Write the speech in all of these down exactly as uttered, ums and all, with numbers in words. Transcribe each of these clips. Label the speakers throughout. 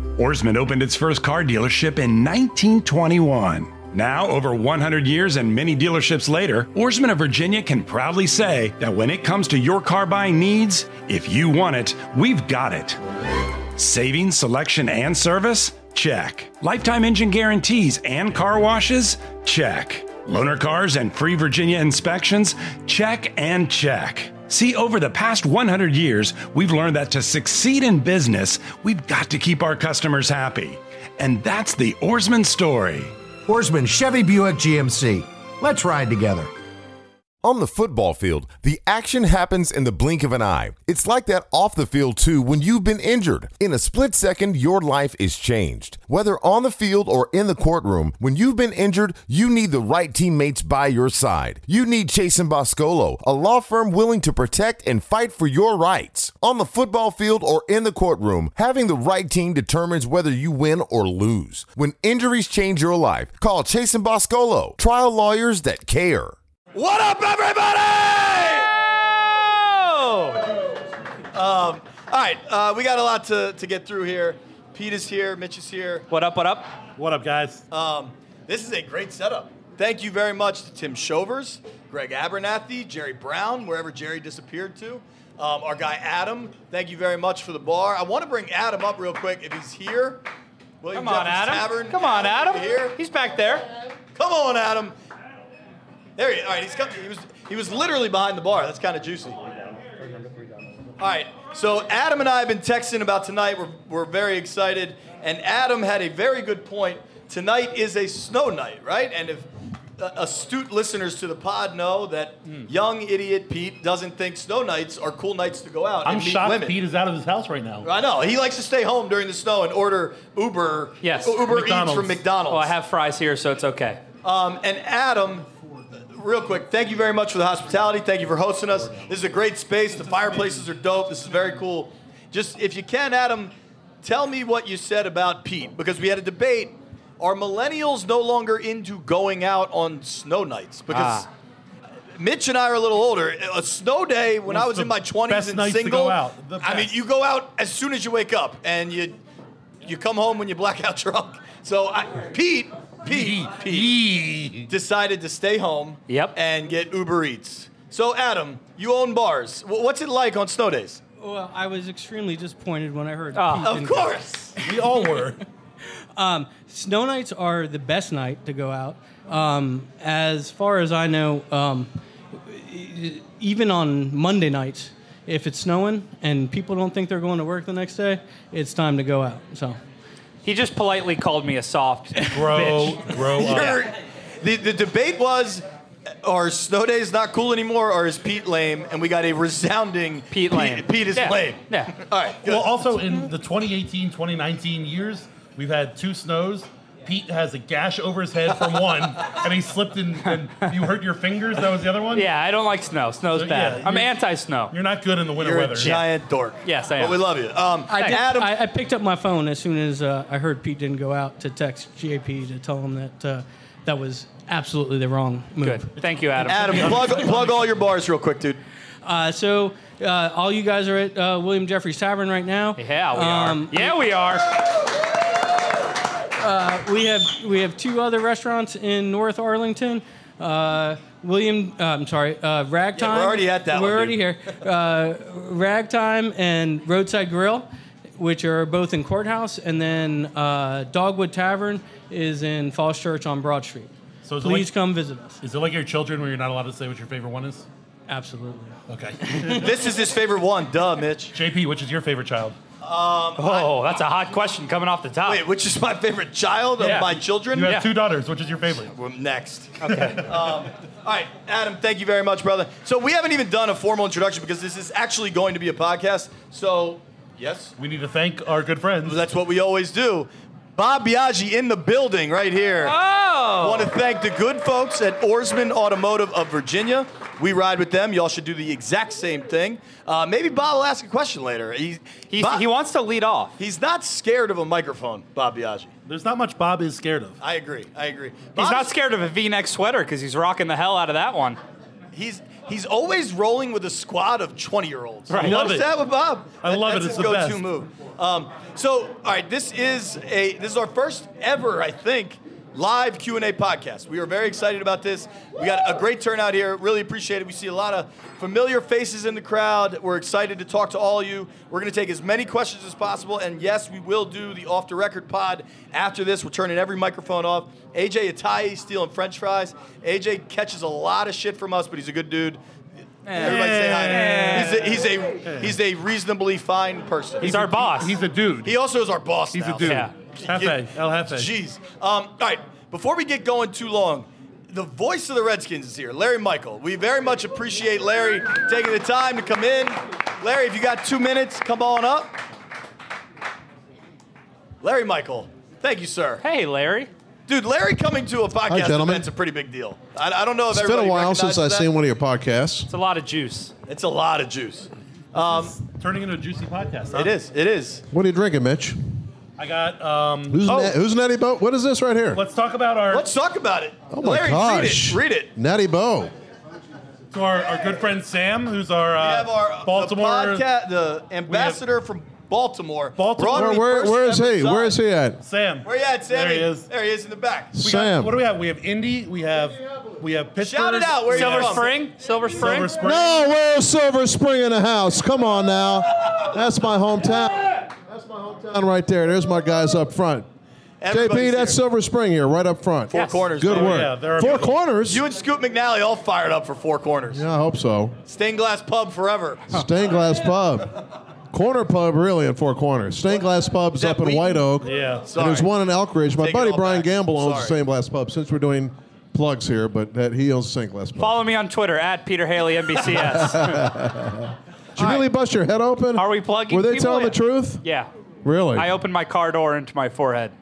Speaker 1: Oarsman opened its first car dealership in nineteen twenty-one. Now, over one hundred years and many dealerships later, Oarsman of Virginia can proudly say that when it comes to your car buying needs, if you want it, we've got it. Savings, selection, and service? Check. Lifetime engine guarantees and car washes? Check. Loaner cars and free Virginia inspections? Check and check. See, over the past one hundred years, we've learned that to succeed in business, we've got to keep our customers happy. And that's the Oarsman story.
Speaker 2: Oarsman Chevy Buick G M C. Let's ride together.
Speaker 3: On the football field, the action happens in the blink of an eye. It's like that off the field too when you've been injured. In a split second, your life is changed. Whether on the field or in the courtroom, when you've been injured, you need the right teammates by your side. You need Chasen Boscolo, a law firm willing to protect and fight for your rights. On the football field or in the courtroom, having the right team determines whether you win or lose. When injuries change your life, call Chasen Boscolo, trial lawyers that care.
Speaker 4: What up, everybody? Um, all right, uh, we got a lot to, to get through here. Pete is here, Mitch is here.
Speaker 5: What up, what up?
Speaker 6: What up, guys?
Speaker 4: Um, this is a great setup. Thank you very much to Tim Shovers, Greg Abernathy, Jerry Brown, wherever Jerry disappeared to. Um, our guy Adam, thank you very much for the bar. I want to bring Adam up real quick if he's here. William
Speaker 5: Come on,
Speaker 4: Jeffers
Speaker 5: Adam.
Speaker 4: Tavern.
Speaker 5: Come on, Adam.
Speaker 4: Adam. Here.
Speaker 5: He's back there.
Speaker 4: Come on, Adam. There he is. All right, he's come, he was he was literally behind the bar. That's kind of juicy. All right, so Adam and I have been texting about tonight. We're we're very excited, and Adam had a very good point. Tonight is a snow night, right? And if uh, astute listeners to the pod know that mm. young idiot Pete doesn't think snow nights are cool nights to go out
Speaker 6: I'm
Speaker 4: and meet
Speaker 6: shocked
Speaker 4: women.
Speaker 6: Pete is out of his house right now.
Speaker 4: I know. He likes to stay home during the snow and order Uber,
Speaker 5: Yes.
Speaker 4: Uber
Speaker 6: McDonald's.
Speaker 4: Eats from McDonald's.
Speaker 5: Well, I have fries here, so it's okay.
Speaker 4: Um, and Adam, real quick, thank you very much for the hospitality. Thank you for hosting us. This is a great space. The fireplaces are dope. This is very cool. Just, if you can, Adam, tell me what you said about Pete, because we had a debate. Are millennials no longer into going out on snow nights? Because
Speaker 5: Ah.
Speaker 4: Mitch and I are a little older. A snow day when
Speaker 6: What's
Speaker 4: I was
Speaker 6: the
Speaker 4: in my twenties
Speaker 6: best
Speaker 4: and
Speaker 6: nights to
Speaker 4: single,
Speaker 6: go out? The
Speaker 4: I mean,
Speaker 6: best.
Speaker 4: you go out as soon as you wake up, and you you come home when you black out drunk. So I, Pete, Pete, Pete decided to stay home
Speaker 5: Yep.
Speaker 4: and get Uber Eats. So Adam, you own bars. Wh- What's it like on snow days?
Speaker 7: Well, I was extremely disappointed when I heard.
Speaker 5: Oh.
Speaker 7: Pete
Speaker 4: Of
Speaker 7: didn't go.
Speaker 4: course.
Speaker 6: We all were.
Speaker 7: Um, snow nights are the best night to go out. Um, as far as I know, um, e- even on Monday nights, if it's snowing and people don't think they're going to work the next day, it's time to go out. So,
Speaker 5: He just politely called me a soft
Speaker 6: Grow,
Speaker 5: bitch.
Speaker 6: grow up.
Speaker 4: You're- the, the debate was, are snow days not cool anymore, or is Pete lame? And we got a resounding
Speaker 5: Pete lame.
Speaker 4: Pete, Pete is
Speaker 5: Yeah.
Speaker 4: lame.
Speaker 5: Yeah.
Speaker 4: All right, good.
Speaker 6: Well, also in the twenty eighteen, twenty nineteen years, we've had two snows. Pete has a gash over his head from one, and he slipped in, and you hurt your fingers. That was the other one?
Speaker 5: Yeah, I don't like snow. Snow's
Speaker 6: So,
Speaker 5: bad.
Speaker 6: yeah,
Speaker 5: I'm
Speaker 6: you're-
Speaker 5: anti-snow.
Speaker 6: You're not good in the winter
Speaker 4: You're
Speaker 6: weather.
Speaker 4: a giant dork.
Speaker 5: Yes, I
Speaker 4: But
Speaker 5: am.
Speaker 4: we love you. Um,
Speaker 7: I, did,
Speaker 4: Adam,
Speaker 7: I, I picked up my phone as soon as uh, I heard Pete didn't go out to text G A P to tell him that uh, that was absolutely the wrong move.
Speaker 5: Good. Thank you, Adam.
Speaker 4: Adam, plug, plug all your bars real quick, dude.
Speaker 7: Uh, so, uh, all you guys are at uh, William Jeffries Tavern right now.
Speaker 5: Yeah, we
Speaker 7: Um,
Speaker 5: are. Yeah, we are.
Speaker 7: We have we have two other restaurants in North Arlington. Uh, William, uh, I'm sorry, uh, Ragtime.
Speaker 4: Yeah, we're already at that
Speaker 7: We're
Speaker 4: one,
Speaker 7: already
Speaker 4: dude.
Speaker 7: here. Uh, Ragtime and Roadside Grill, which are both in Courthouse, and then uh, Dogwood Tavern is in Falls Church on Broad Street.
Speaker 6: So is it
Speaker 7: Please
Speaker 6: like-
Speaker 7: come visit us.
Speaker 6: Is it like your children where you're not allowed to say what your favorite one is?
Speaker 7: Absolutely.
Speaker 6: Okay.
Speaker 4: This is his favorite one. Duh, Mitch.
Speaker 6: J P, which is your favorite child?
Speaker 5: Oh, that's a hot question coming off the top.
Speaker 4: Wait, which is my favorite child of
Speaker 5: Yeah.
Speaker 4: my children?
Speaker 6: You have
Speaker 5: Yeah.
Speaker 6: two daughters. Which is your favorite?
Speaker 4: Well, next. Okay. um, all right, Adam, thank you very much, brother. So we haven't even done a formal introduction because this is actually going to be a podcast. So, yes,
Speaker 6: We need to thank our good friends.
Speaker 4: that's what we always do. Bob Biaggi in the building right here. I
Speaker 5: Oh!
Speaker 4: want to thank the good folks at Oarsman Automotive of Virginia. We ride with them. Y'all should do the exact same thing. Uh, maybe Bob will ask a question later. He,
Speaker 5: He's,
Speaker 4: Bob-
Speaker 5: he wants to lead off.
Speaker 4: he's not scared of a microphone, Bob Biaggi.
Speaker 6: There's not much Bob is scared of.
Speaker 4: I agree. I agree.
Speaker 5: He's
Speaker 4: Bob's-
Speaker 5: not scared of a V-neck sweater because he's rocking the hell out of that one.
Speaker 4: he's he's always rolling with a squad of twenty-year-olds.
Speaker 6: Right.
Speaker 4: You
Speaker 6: Love
Speaker 4: notice
Speaker 6: it.
Speaker 4: that with Bob?
Speaker 6: I love
Speaker 4: That's
Speaker 6: it.
Speaker 4: his
Speaker 6: It's the
Speaker 4: go-to
Speaker 6: best.
Speaker 4: move. Um, so, all right, this is a this is our first ever, I think, live Q and A podcast. We are very excited about this. We got a great turnout here. Really appreciate it. We see a lot of familiar faces in the crowd. We're excited to talk to all of you. We're going to take as many questions as possible. And yes, we will do the off the record pod after this. We're turning every microphone off. A J Atai stealing French fries. A J catches a lot of shit from us, but he's a good dude. Everybody say hi to him. He's a, he's a he's a reasonably fine person.
Speaker 5: He's our boss.
Speaker 6: He's a dude.
Speaker 4: He also is our boss
Speaker 6: He's
Speaker 4: now.
Speaker 6: a dude.
Speaker 5: Yeah.
Speaker 6: Hefe. El Hefe.
Speaker 4: Jeez. Um, all right. Before we get going too long, the voice of the Redskins is here, Larry Michael. We very much appreciate Larry taking the time to come in. Larry, if you got two minutes, come on up. Larry Michael, thank you, sir.
Speaker 5: Hey, Larry.
Speaker 4: Dude, Larry coming to a podcast
Speaker 8: gentlemen.
Speaker 4: event's a pretty big deal. I, I don't know if
Speaker 8: It's been
Speaker 4: everybody
Speaker 8: a while since I've
Speaker 4: recognizes
Speaker 8: seen
Speaker 4: that.
Speaker 8: one of your podcasts.
Speaker 5: It's a lot of juice.
Speaker 4: It's a lot of juice.
Speaker 6: Turning into a juicy podcast. Huh?
Speaker 4: It is. It is.
Speaker 8: What are you drinking, Mitch?
Speaker 6: I got. Um,
Speaker 8: Who's,
Speaker 4: Oh.
Speaker 8: Na- who's Natty Bo? What is this right here?
Speaker 6: let's talk about our
Speaker 4: Let's talk about it.
Speaker 8: Oh my
Speaker 4: Larry,
Speaker 8: gosh.
Speaker 4: read it. Read it.
Speaker 8: Natty Bo.
Speaker 6: to our, our good friend Sam, who's our, uh,
Speaker 4: We have our
Speaker 6: Baltimore.
Speaker 4: the, podcast, the ambassador from Baltimore.
Speaker 6: Baltimore.
Speaker 4: brought me
Speaker 8: Where,
Speaker 4: first
Speaker 8: where is
Speaker 4: ever
Speaker 8: he? Where is
Speaker 4: sign.
Speaker 8: he at?
Speaker 6: Sam.
Speaker 4: Where you at, Sammy?
Speaker 6: There he is.
Speaker 4: There he is in the back.
Speaker 6: We got-
Speaker 8: Sam.
Speaker 6: what do we have? We have Indy. We have we have Pittsburgh.
Speaker 4: Shout it out. Where you
Speaker 5: Silver
Speaker 4: from?
Speaker 5: Spring? Silver Spring?
Speaker 6: Silver Spring.
Speaker 8: No, where's Silver Spring in the house? Come on now. That's my hometown. That's my hometown right there. There's my guys up front. J P,
Speaker 4: Everybody's
Speaker 8: that's
Speaker 4: here.
Speaker 8: Silver Spring here, right up front.
Speaker 4: Four
Speaker 5: Yes.
Speaker 4: corners.
Speaker 8: Good
Speaker 4: baby.
Speaker 8: work.
Speaker 6: yeah, they're-
Speaker 8: Four corners?
Speaker 4: You and Scoot McNally all fired up for Four Corners.
Speaker 8: Yeah, I hope so.
Speaker 4: Stained glass pub forever.
Speaker 8: Stained Glass Pub. Corner Pub, really, in Four Corners. Stained Glass Pub's
Speaker 4: that
Speaker 8: up in
Speaker 4: Wheaton?
Speaker 8: White Oak.
Speaker 6: Yeah.
Speaker 8: And there's one in Elk Ridge. My
Speaker 4: Take it
Speaker 8: buddy
Speaker 4: all
Speaker 8: Brian
Speaker 4: back.
Speaker 8: Gamble owns the
Speaker 4: Sorry.
Speaker 8: Stained Glass Pub. Since we're doing plugs here, but that he owns the Stained Glass Pub.
Speaker 5: Follow me on Twitter, at Peter Haley N B C S.
Speaker 8: Did you really bust your head open?
Speaker 5: Are we plugging
Speaker 8: Were they
Speaker 5: people?
Speaker 8: telling
Speaker 5: Yeah.
Speaker 8: the truth?
Speaker 5: Yeah.
Speaker 8: Really?
Speaker 5: I opened my car door into my forehead.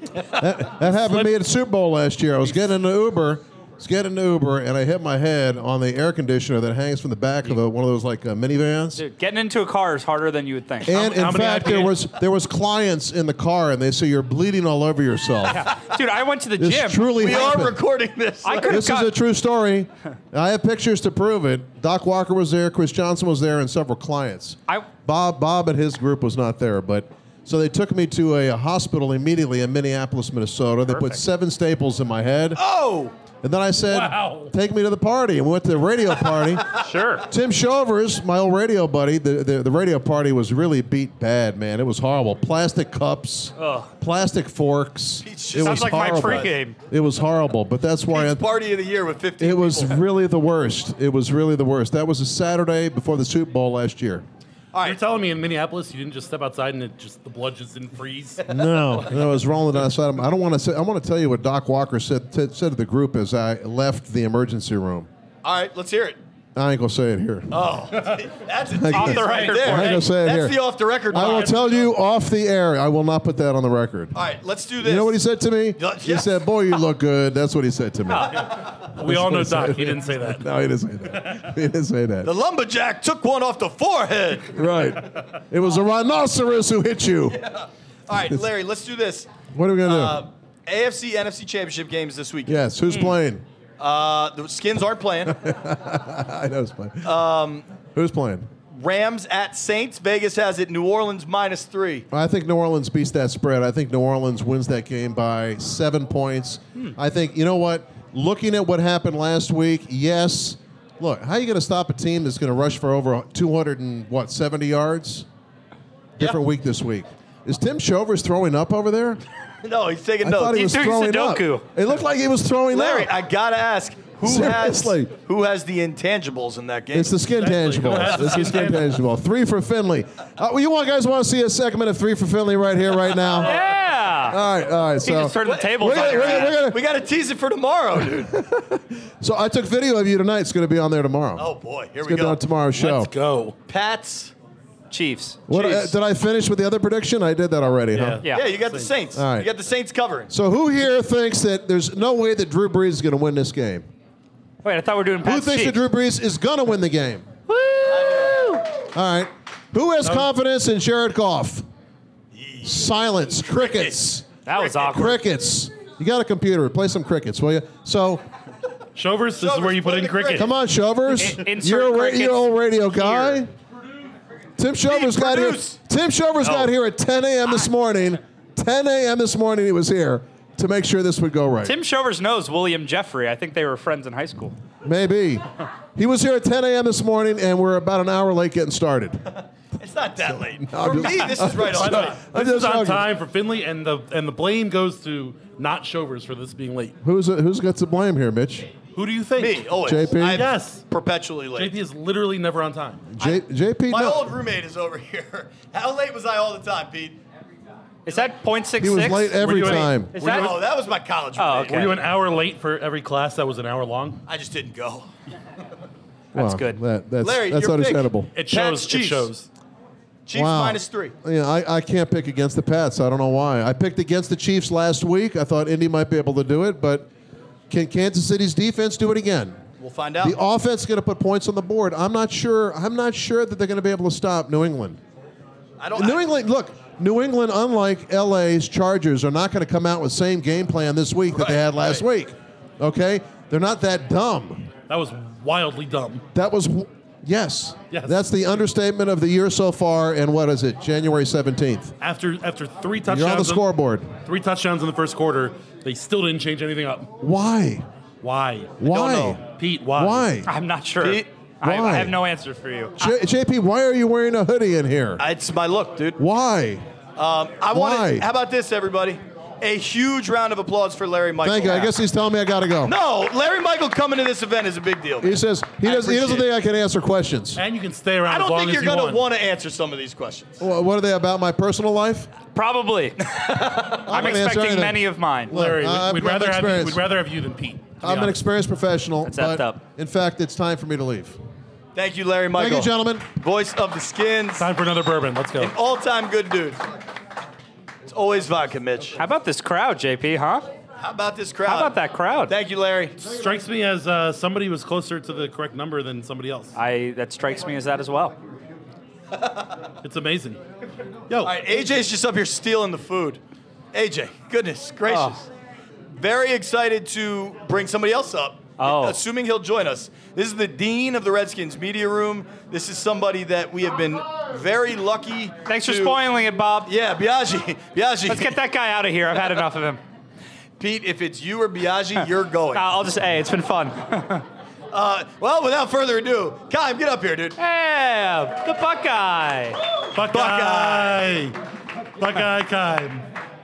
Speaker 8: That happened to me at the Super Bowl last year. I was getting in the Uber, I was getting in the Uber, and I hit my head on the air conditioner that hangs from the back of a, one of those like uh, minivans.
Speaker 5: Dude, getting into a car is harder than you would think.
Speaker 8: And
Speaker 6: How
Speaker 8: in
Speaker 6: many
Speaker 8: fact,
Speaker 6: I P A?
Speaker 8: there was there was clients in the car, and they say you're bleeding all over yourself.
Speaker 5: Dude, I went to the
Speaker 8: This
Speaker 5: gym.
Speaker 8: truly
Speaker 4: We
Speaker 8: happened.
Speaker 4: are recording this.
Speaker 5: I could-
Speaker 8: This
Speaker 5: got-
Speaker 8: is a true story. I have pictures to prove it. Doc Walker was there, Chris Johnson was there, and several clients.
Speaker 5: I-
Speaker 8: Bob Bob and his group was not there, but so they took me to a, a hospital immediately in Minneapolis, Minnesota. They put
Speaker 5: Perfect.
Speaker 8: seven staples in my head,
Speaker 4: Oh!
Speaker 8: and then I said,
Speaker 6: Wow.
Speaker 8: "Take me to the party." And we went to the radio party.
Speaker 5: Sure.
Speaker 8: Tim Shovers, my old radio buddy, the, the the radio party was really beat bad, man. It was horrible. Plastic cups,
Speaker 5: Ugh.
Speaker 8: plastic forks.
Speaker 4: Pete's just-
Speaker 8: It
Speaker 5: Sounds
Speaker 8: was
Speaker 5: like my
Speaker 8: horrible.
Speaker 5: pregame.
Speaker 8: It was horrible, but that's why I,
Speaker 4: Pete's party of the year with fifteen
Speaker 8: it was
Speaker 4: people.
Speaker 8: really the worst. It was really the worst. That was a Saturday before the Super Bowl last year.
Speaker 4: All
Speaker 6: You're
Speaker 4: right.
Speaker 6: telling me in Minneapolis you didn't just step outside and it just the blood just didn't freeze?
Speaker 8: No, no, I was rolling outside. I don't want to say. I want to tell you what Doc Walker said t- said to the group as I left the emergency room.
Speaker 4: All right, let's hear it.
Speaker 8: I ain't gonna say it here.
Speaker 4: Oh, that's a tease
Speaker 5: Off the
Speaker 4: right
Speaker 5: record
Speaker 4: there.
Speaker 5: part.
Speaker 8: I'm gonna say it
Speaker 4: That's
Speaker 8: here.
Speaker 4: the off the record
Speaker 8: I will
Speaker 4: part.
Speaker 8: tell you off the air. I will not put that on the record.
Speaker 4: All right, let's do this.
Speaker 8: You know what he said to me?
Speaker 4: Yeah.
Speaker 8: He said, "Boy, you look good." That's what he said to me.
Speaker 6: We all know
Speaker 8: That's what
Speaker 6: Doc.
Speaker 8: he
Speaker 6: He didn't say that.
Speaker 8: No, he didn't say that. He didn't say that.
Speaker 4: The lumberjack took one off the forehead.
Speaker 8: Right. It was a rhinoceros who hit you.
Speaker 4: All right, Larry, let's do this.
Speaker 8: What are we gonna do?
Speaker 4: Uh, A F C, N F C championship games this weekend.
Speaker 8: Yes. Who's playing?
Speaker 4: Uh, the Skins aren't playing.
Speaker 8: I know who's playing. Um, who's playing?
Speaker 4: Rams at Saints. Vegas has it New Orleans minus three.
Speaker 8: I think New Orleans beats that spread. I think New Orleans wins that game by seven points. I think, you know what? Looking at what happened last week, yes. Look, how are you going to stop a team that's going to rush for over two hundred and what, seventy yards? Different week this week. Is Tim Shovers throwing up over there?
Speaker 4: No, he's taking
Speaker 8: I
Speaker 4: notes.
Speaker 8: thought he
Speaker 5: He's
Speaker 8: was
Speaker 5: doing
Speaker 8: throwing up.
Speaker 5: Sudoku.
Speaker 8: It looked like he was throwing
Speaker 4: Larry,
Speaker 8: up.
Speaker 4: I gotta ask, who
Speaker 8: Seriously.
Speaker 4: has who has the intangibles in that game?
Speaker 8: It's the skin
Speaker 6: Exactly.
Speaker 8: tangible.
Speaker 6: Who has the
Speaker 8: It's the
Speaker 6: skin
Speaker 8: skin tangible. Three for Finley. Uh, well, you want guys want to see a segment of Three for Finley right here, right now?
Speaker 5: Yeah.
Speaker 8: All right, all right.
Speaker 5: He
Speaker 8: So
Speaker 5: just turned the tables
Speaker 8: we're
Speaker 5: on
Speaker 8: gonna,
Speaker 5: your
Speaker 8: we're gonna-
Speaker 5: ass.
Speaker 8: we're gonna-
Speaker 4: we gotta tease it for tomorrow, dude.
Speaker 8: so I took video of you tonight. It's going to be on there tomorrow.
Speaker 4: Oh boy, here
Speaker 8: it's
Speaker 4: we
Speaker 8: going to be
Speaker 4: go.
Speaker 8: on tomorrow's show.
Speaker 6: Let's go.
Speaker 4: Pats.
Speaker 5: Chiefs.
Speaker 8: What, uh,
Speaker 4: Chiefs.
Speaker 8: did I finish with the other prediction? I did that already, huh?
Speaker 5: Yeah.
Speaker 4: Yeah, you got the Saints.
Speaker 8: All right.
Speaker 4: You got the Saints covering.
Speaker 8: So who here thinks that there's no way that Drew Brees is going to win this game?
Speaker 5: Wait, I thought we were doing
Speaker 8: Who
Speaker 5: Pats
Speaker 8: thinks that
Speaker 5: Chiefs.
Speaker 8: Drew Brees is going to win the game?
Speaker 5: Woo!
Speaker 8: All right. Who has confidence in Jared Goff? Silence. Crickets.
Speaker 5: That was awkward.
Speaker 8: Crickets. You got a computer. Play some crickets, will you? So,
Speaker 6: Shovers, this is where you put in cricket.
Speaker 8: Come on, Shovers.
Speaker 5: In- insert
Speaker 8: You're a ra-
Speaker 5: crickets
Speaker 8: you're old radio guy.
Speaker 5: here.
Speaker 8: Tim Shovers got here.
Speaker 4: produce.
Speaker 8: Tim Shovers
Speaker 5: No.
Speaker 8: got here at ten a.m. this morning. ten a.m. this morning he was here to make sure this would go right.
Speaker 5: Tim Shovers knows William Jeffrey. I think they were friends in high school.
Speaker 8: Maybe. He was here at ten a.m. this morning, and we're about an hour late getting started.
Speaker 4: It's not that late.
Speaker 8: I'm
Speaker 4: For
Speaker 8: just-
Speaker 4: me, this is right on time.
Speaker 8: I'm
Speaker 6: This is
Speaker 8: just
Speaker 6: on
Speaker 8: joking.
Speaker 6: time for Finley, and the and the blame goes to not Shovers for this being late.
Speaker 8: Who's who's got to blame here, Mitch?
Speaker 6: Who do you think?
Speaker 4: Me, always.
Speaker 8: J P?
Speaker 4: I'm
Speaker 6: Yes.
Speaker 4: perpetually late.
Speaker 6: J P is literally never on time.
Speaker 8: J, JP?
Speaker 4: My
Speaker 8: no.
Speaker 4: old roommate is over here. How late was I all the time, Pete?
Speaker 5: Is that point six
Speaker 8: He was
Speaker 5: six?
Speaker 8: late every
Speaker 6: you in-
Speaker 8: time.
Speaker 5: Is
Speaker 6: Were you
Speaker 5: that?
Speaker 4: Oh, that was my college
Speaker 5: Oh,
Speaker 4: roommate.
Speaker 5: okay.
Speaker 6: Were you an hour late for every class that was an hour long?
Speaker 4: I just didn't go.
Speaker 8: Well,
Speaker 5: good.
Speaker 8: That, that's
Speaker 4: Larry,
Speaker 8: that's
Speaker 4: your pick.
Speaker 8: understandable.
Speaker 6: It shows.
Speaker 4: Pats,
Speaker 6: It
Speaker 4: Chiefs.
Speaker 6: shows.
Speaker 4: Chiefs
Speaker 8: Wow.
Speaker 4: minus three.
Speaker 8: Yeah, I, I can't pick against the Pats. I don't know why. I picked against the Chiefs last week. I thought Indy might be able to do it, but can Kansas City's defense do it again?
Speaker 4: We'll find out.
Speaker 8: The offense is going to put points on the board. I'm not sure. I'm not sure that they're going to be able to stop New England.
Speaker 4: I don't.
Speaker 8: New
Speaker 4: I-
Speaker 8: England, look, New England, unlike L A's Chargers, are not going to come out with the same game plan this week that they
Speaker 4: Right,
Speaker 8: had last
Speaker 4: right.
Speaker 8: week. Okay, they're not that dumb.
Speaker 6: That was wildly dumb.
Speaker 8: That was yes.
Speaker 6: Yes.
Speaker 8: That's the understatement of the year so far. And what is it? January seventeenth.
Speaker 6: After after three touchdowns,
Speaker 8: You're on the
Speaker 6: in-
Speaker 8: scoreboard.
Speaker 6: three touchdowns in the first quarter, they still didn't change anything up.
Speaker 8: Why?
Speaker 6: Why?
Speaker 8: Why?
Speaker 4: know.
Speaker 6: Pete, why?
Speaker 8: Why?
Speaker 5: I'm not sure.
Speaker 4: Pete?
Speaker 5: I,
Speaker 8: Why?
Speaker 5: I have no answer for you.
Speaker 8: J- JP, why are you wearing a hoodie in here?
Speaker 4: It's my look, dude.
Speaker 8: Why?
Speaker 4: Um, I
Speaker 8: Why?
Speaker 4: want. How about this, everybody? A huge round of applause for Larry Michael.
Speaker 8: Thank you. I guess he's telling me I got to go.
Speaker 4: No, Larry Michael coming to this event is a big deal.
Speaker 8: He says he
Speaker 4: I
Speaker 8: doesn't. He doesn't
Speaker 4: appreciate
Speaker 8: think I can answer questions.
Speaker 6: And you can stay around
Speaker 4: I
Speaker 6: as
Speaker 4: don't
Speaker 6: long
Speaker 4: think
Speaker 6: as
Speaker 4: you're
Speaker 6: you
Speaker 4: going
Speaker 6: want.
Speaker 4: to want to answer some of these questions.
Speaker 8: Wha- What are they about my personal life?
Speaker 5: Probably. I'm
Speaker 8: gonna answer
Speaker 5: expecting
Speaker 8: anything.
Speaker 5: many of mine.
Speaker 6: Larry,
Speaker 8: Look, I've
Speaker 6: we'd
Speaker 8: got
Speaker 6: rather have you,
Speaker 8: experience.
Speaker 6: we'd rather have you than Pete. to be
Speaker 8: I'm an
Speaker 6: honest.
Speaker 8: experienced professional,
Speaker 5: That's
Speaker 8: but
Speaker 5: effed up.
Speaker 8: in fact, it's time for me to leave.
Speaker 4: Thank you, Larry Michael.
Speaker 8: Thank you, gentlemen.
Speaker 4: Voice of the Skins.
Speaker 6: Time for another bourbon. Let's go.
Speaker 4: An all-time good dude. It's always vodka, Mitch.
Speaker 5: How about this crowd, J P, huh?
Speaker 4: How about this crowd?
Speaker 5: How about that crowd?
Speaker 4: Thank you, Larry.
Speaker 6: Strikes me as uh, somebody was closer to the correct number than somebody else.
Speaker 5: I that strikes me as that as well.
Speaker 6: It's amazing. Yo,
Speaker 4: All right, A J's just up here stealing the food. A J, goodness gracious.
Speaker 5: Oh.
Speaker 4: Very excited to bring somebody else up,
Speaker 5: Oh.
Speaker 4: assuming he'll join us. This is the Dean of the Redskins Media Room. This is somebody that we have been very lucky
Speaker 5: Thanks
Speaker 4: to,
Speaker 5: for spoiling it, Bob.
Speaker 4: Yeah, Biaggi. Biaggi.
Speaker 5: Let's get that guy out of here. I've had enough of him.
Speaker 4: Pete, if it's you or Biaggi, you're going.
Speaker 5: Uh, I'll just say it's been fun.
Speaker 4: Uh, well, without further ado, Kyle, get up here, dude.
Speaker 5: Hey, the Buckeye.
Speaker 6: Buckeye. Buckeye time.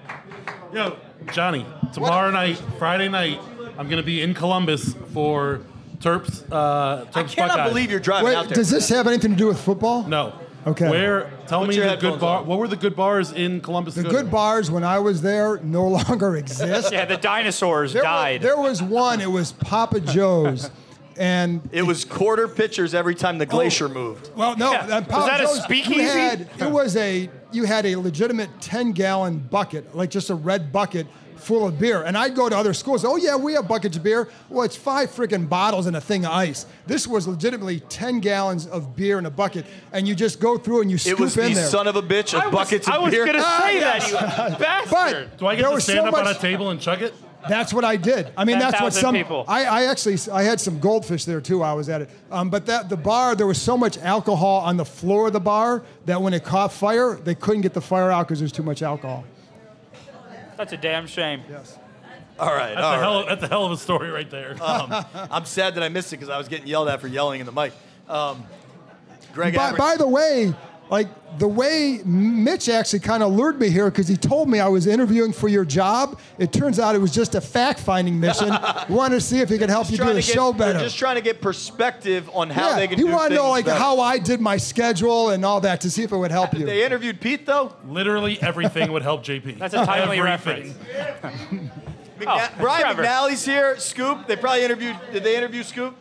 Speaker 6: Yo, Johnny, tomorrow night, Friday night, I'm going to be in Columbus for Terps. Uh, Terps
Speaker 4: I cannot
Speaker 6: Buckeyes.
Speaker 4: believe you're driving
Speaker 9: Wait,
Speaker 4: out there.
Speaker 9: does this have anything to do with football?
Speaker 6: No.
Speaker 9: Okay.
Speaker 6: Where? Tell
Speaker 4: Put
Speaker 6: me
Speaker 4: your
Speaker 6: the
Speaker 4: headphones
Speaker 6: good bar.
Speaker 4: on.
Speaker 6: What were the good bars in Columbus?
Speaker 9: The
Speaker 6: to go
Speaker 9: good
Speaker 6: to?
Speaker 9: bars when I was there no longer exist.
Speaker 5: Yeah, the dinosaurs
Speaker 9: there,
Speaker 5: died.
Speaker 9: Was, there was one. It was Papa Joe's, and
Speaker 4: It was quarter pitchers every time the glacier moved.
Speaker 9: well, no,
Speaker 5: Yeah.
Speaker 9: uh, Papa
Speaker 5: Was that a
Speaker 9: Joe's,
Speaker 5: speakeasy?
Speaker 9: You had, it was a you had a legitimate ten gallon bucket, like just a red bucket full of beer. And I'd go to other schools. Oh yeah, we have buckets of beer. Well, it's five freaking bottles and a thing of ice. This was legitimately ten gallons of beer in a bucket, and you just go through and you
Speaker 4: It
Speaker 9: scoop
Speaker 4: was
Speaker 9: in
Speaker 4: the
Speaker 9: there.
Speaker 4: son of a bitch of
Speaker 5: I was,
Speaker 4: buckets
Speaker 5: I
Speaker 4: of
Speaker 5: was
Speaker 4: beer.
Speaker 5: gonna
Speaker 9: Ah,
Speaker 5: say
Speaker 9: yes.
Speaker 5: that, you bastard.
Speaker 9: But
Speaker 6: Do I get
Speaker 9: there
Speaker 6: to
Speaker 9: was
Speaker 6: stand
Speaker 9: so
Speaker 6: up on a
Speaker 9: much-
Speaker 6: table and chug it?
Speaker 9: That's what I did. I mean, that's what
Speaker 5: ten thousand
Speaker 9: some
Speaker 5: people.
Speaker 9: I, I actually I had some goldfish there too. I was at it, um, but that the bar there was so much alcohol on the floor of the bar that when it caught fire, they couldn't get the fire out because there's too much alcohol.
Speaker 5: That's a damn shame.
Speaker 9: Yes.
Speaker 4: All right,
Speaker 6: That's,
Speaker 4: all
Speaker 6: a hell,
Speaker 4: right.
Speaker 6: that's a hell of a story right there.
Speaker 4: Um, I'm sad that I missed it because I was getting yelled at for yelling in the mic. Um, Greg
Speaker 9: By,
Speaker 4: Average-
Speaker 9: by the way, like the way Mitch actually kind of lured me here because he told me I was interviewing for your job. It turns out it was just a fact-finding mission. He wanted to see if he could help you do
Speaker 4: trying
Speaker 9: the
Speaker 4: to get,
Speaker 9: show
Speaker 4: they're
Speaker 9: better.
Speaker 4: just trying to get perspective on how
Speaker 9: yeah,
Speaker 4: they can
Speaker 9: he
Speaker 4: do
Speaker 9: wanted to know
Speaker 4: things
Speaker 9: like
Speaker 4: better.
Speaker 9: how I did my schedule and all that to see if it would help you.
Speaker 4: They interviewed Pete though.
Speaker 6: Literally everything would help J P.
Speaker 5: That's a timely
Speaker 6: Everything.
Speaker 5: reference.
Speaker 4: McNa-
Speaker 5: Oh,
Speaker 4: Brian
Speaker 5: Trevor.
Speaker 4: McNally's here. Scoop. They probably interviewed. Did they interview Scoop?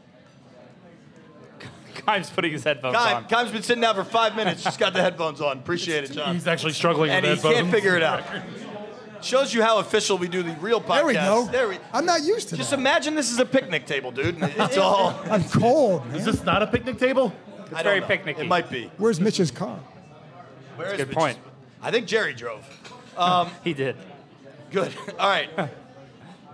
Speaker 5: Kime's putting his headphones
Speaker 4: Kime.
Speaker 5: on.
Speaker 4: Kime's been sitting down for five minutes. Just got the headphones on. Appreciate it, John.
Speaker 6: He's actually struggling
Speaker 4: and
Speaker 6: with
Speaker 4: he
Speaker 6: headphones.
Speaker 4: can't figure it out. Shows you how official we do the real podcast.
Speaker 9: There we go.
Speaker 4: There we.
Speaker 9: I'm not used to
Speaker 4: Just
Speaker 9: that.
Speaker 4: imagine this is a picnic table, dude. and It's all.
Speaker 9: I'm cold.
Speaker 6: Is
Speaker 9: Man.
Speaker 6: this not a picnic table?
Speaker 4: I don't
Speaker 5: very
Speaker 4: know.
Speaker 5: picnicky.
Speaker 4: It might be.
Speaker 9: Where's Mitch's car?
Speaker 4: Where is
Speaker 5: good
Speaker 4: Mitch's-
Speaker 5: point.
Speaker 4: I think Jerry drove.
Speaker 5: He did.
Speaker 4: Good. All right.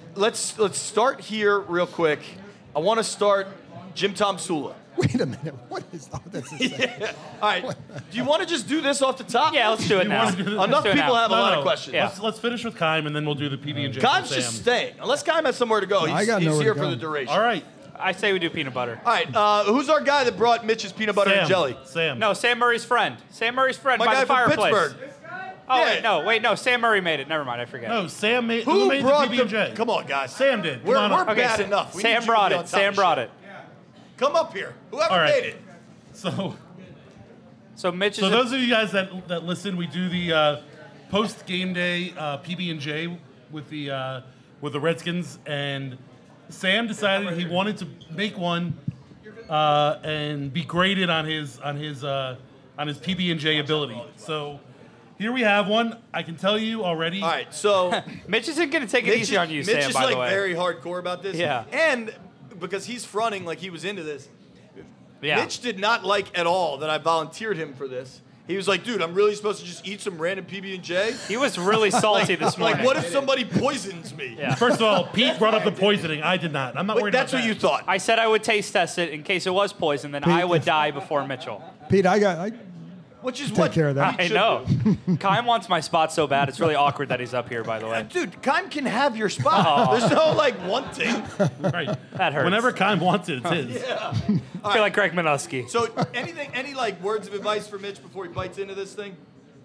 Speaker 4: let's let's start here real quick. I want to start Jim Tom Sula.
Speaker 9: Wait a minute. What is all this? Is
Speaker 4: Yeah. All right. Do you want to just do this off the top?
Speaker 5: Yeah, let's do it
Speaker 6: You
Speaker 5: now.
Speaker 6: wanna do this?
Speaker 5: Let's
Speaker 4: Enough
Speaker 5: do it
Speaker 4: people
Speaker 5: now.
Speaker 4: have a
Speaker 6: No,
Speaker 4: lot
Speaker 6: no.
Speaker 4: of questions.
Speaker 5: Yeah.
Speaker 6: Let's, let's finish with Keim, and then we'll do the P B and J.
Speaker 4: Keim's
Speaker 6: with
Speaker 4: just
Speaker 6: Sam.
Speaker 4: staying. Unless Keim has somewhere to go. He's,
Speaker 9: I got
Speaker 4: he's
Speaker 9: nowhere
Speaker 4: here
Speaker 9: to
Speaker 4: for
Speaker 9: go.
Speaker 4: the duration.
Speaker 6: All right.
Speaker 5: I say we do peanut butter.
Speaker 4: All right. Uh, who's our guy that brought Mitch's peanut butter
Speaker 6: Sam.
Speaker 4: and jelly?
Speaker 6: Sam.
Speaker 5: No, Sam Murray's friend. Sam Murray's friend
Speaker 4: My
Speaker 5: by
Speaker 4: guy
Speaker 5: the
Speaker 4: from
Speaker 5: fireplace.
Speaker 4: Pittsburgh.
Speaker 5: Oh
Speaker 4: Yeah.
Speaker 5: wait, no, wait, no. Sam Murray made it. Never mind, I forget.
Speaker 6: No, Sam made.
Speaker 4: Who,
Speaker 6: made
Speaker 4: brought
Speaker 6: the P B and J?
Speaker 4: Come on, guys.
Speaker 6: Sam did. Come
Speaker 4: We're,
Speaker 6: on
Speaker 4: we're
Speaker 6: up.
Speaker 5: Okay,
Speaker 4: bad
Speaker 5: Sa-
Speaker 4: enough. We need
Speaker 5: Sam
Speaker 4: you to
Speaker 5: brought
Speaker 4: be on
Speaker 5: it.
Speaker 4: top
Speaker 5: Sam
Speaker 4: of
Speaker 5: brought
Speaker 4: shit.
Speaker 5: it.
Speaker 4: Come up here. Whoever
Speaker 6: All right.
Speaker 4: made it.
Speaker 6: So,
Speaker 5: So Mitch is
Speaker 6: so
Speaker 5: a-
Speaker 6: those of you guys that that listen, we do the uh, post game day uh, P B and J with the uh, with the Redskins, and Sam decided he wanted to make one uh, and be graded on his on his uh, on his P B and J ability. So here we have one. I can tell you already.
Speaker 4: All right. So
Speaker 5: Mitch isn't going to take it
Speaker 4: Mitch,
Speaker 5: easy on you,
Speaker 4: Mitch
Speaker 5: Sam.
Speaker 4: is
Speaker 5: By
Speaker 4: like
Speaker 5: the way.
Speaker 4: very hardcore about this.
Speaker 5: Yeah.
Speaker 4: And because he's fronting like he was into this.
Speaker 5: yeah.
Speaker 4: Mitch did not like at all that I volunteered him for this. He was like, dude, I'm really supposed to just eat some random P B and J?
Speaker 5: He was really salty this morning.
Speaker 4: Like, what if somebody poisons me?
Speaker 5: Yeah.
Speaker 6: First of all, Pete brought up the poisoning. I did not. I'm not
Speaker 4: Wait,
Speaker 6: worried
Speaker 4: that's
Speaker 6: about
Speaker 4: what
Speaker 6: that.
Speaker 4: you thought.
Speaker 5: I said I would taste test it in case it was poison, then I would die before Mitchell.
Speaker 9: Pete, I got. I,
Speaker 4: Which is
Speaker 9: Take
Speaker 4: what
Speaker 9: care of that.
Speaker 4: Pete
Speaker 5: I
Speaker 4: should
Speaker 5: know.
Speaker 4: do.
Speaker 5: Kyle wants my spot so bad. It's really awkward that he's up here, by the
Speaker 4: Uh,
Speaker 5: way.
Speaker 4: Dude, Keim can have your spot. There's no, like, wanting.
Speaker 6: Right.
Speaker 5: That hurts.
Speaker 6: Whenever Keim wants it, it's his.
Speaker 5: I feel like Greg Minuski.
Speaker 4: So, anything, any, like, words of advice for Mitch before he bites into this thing?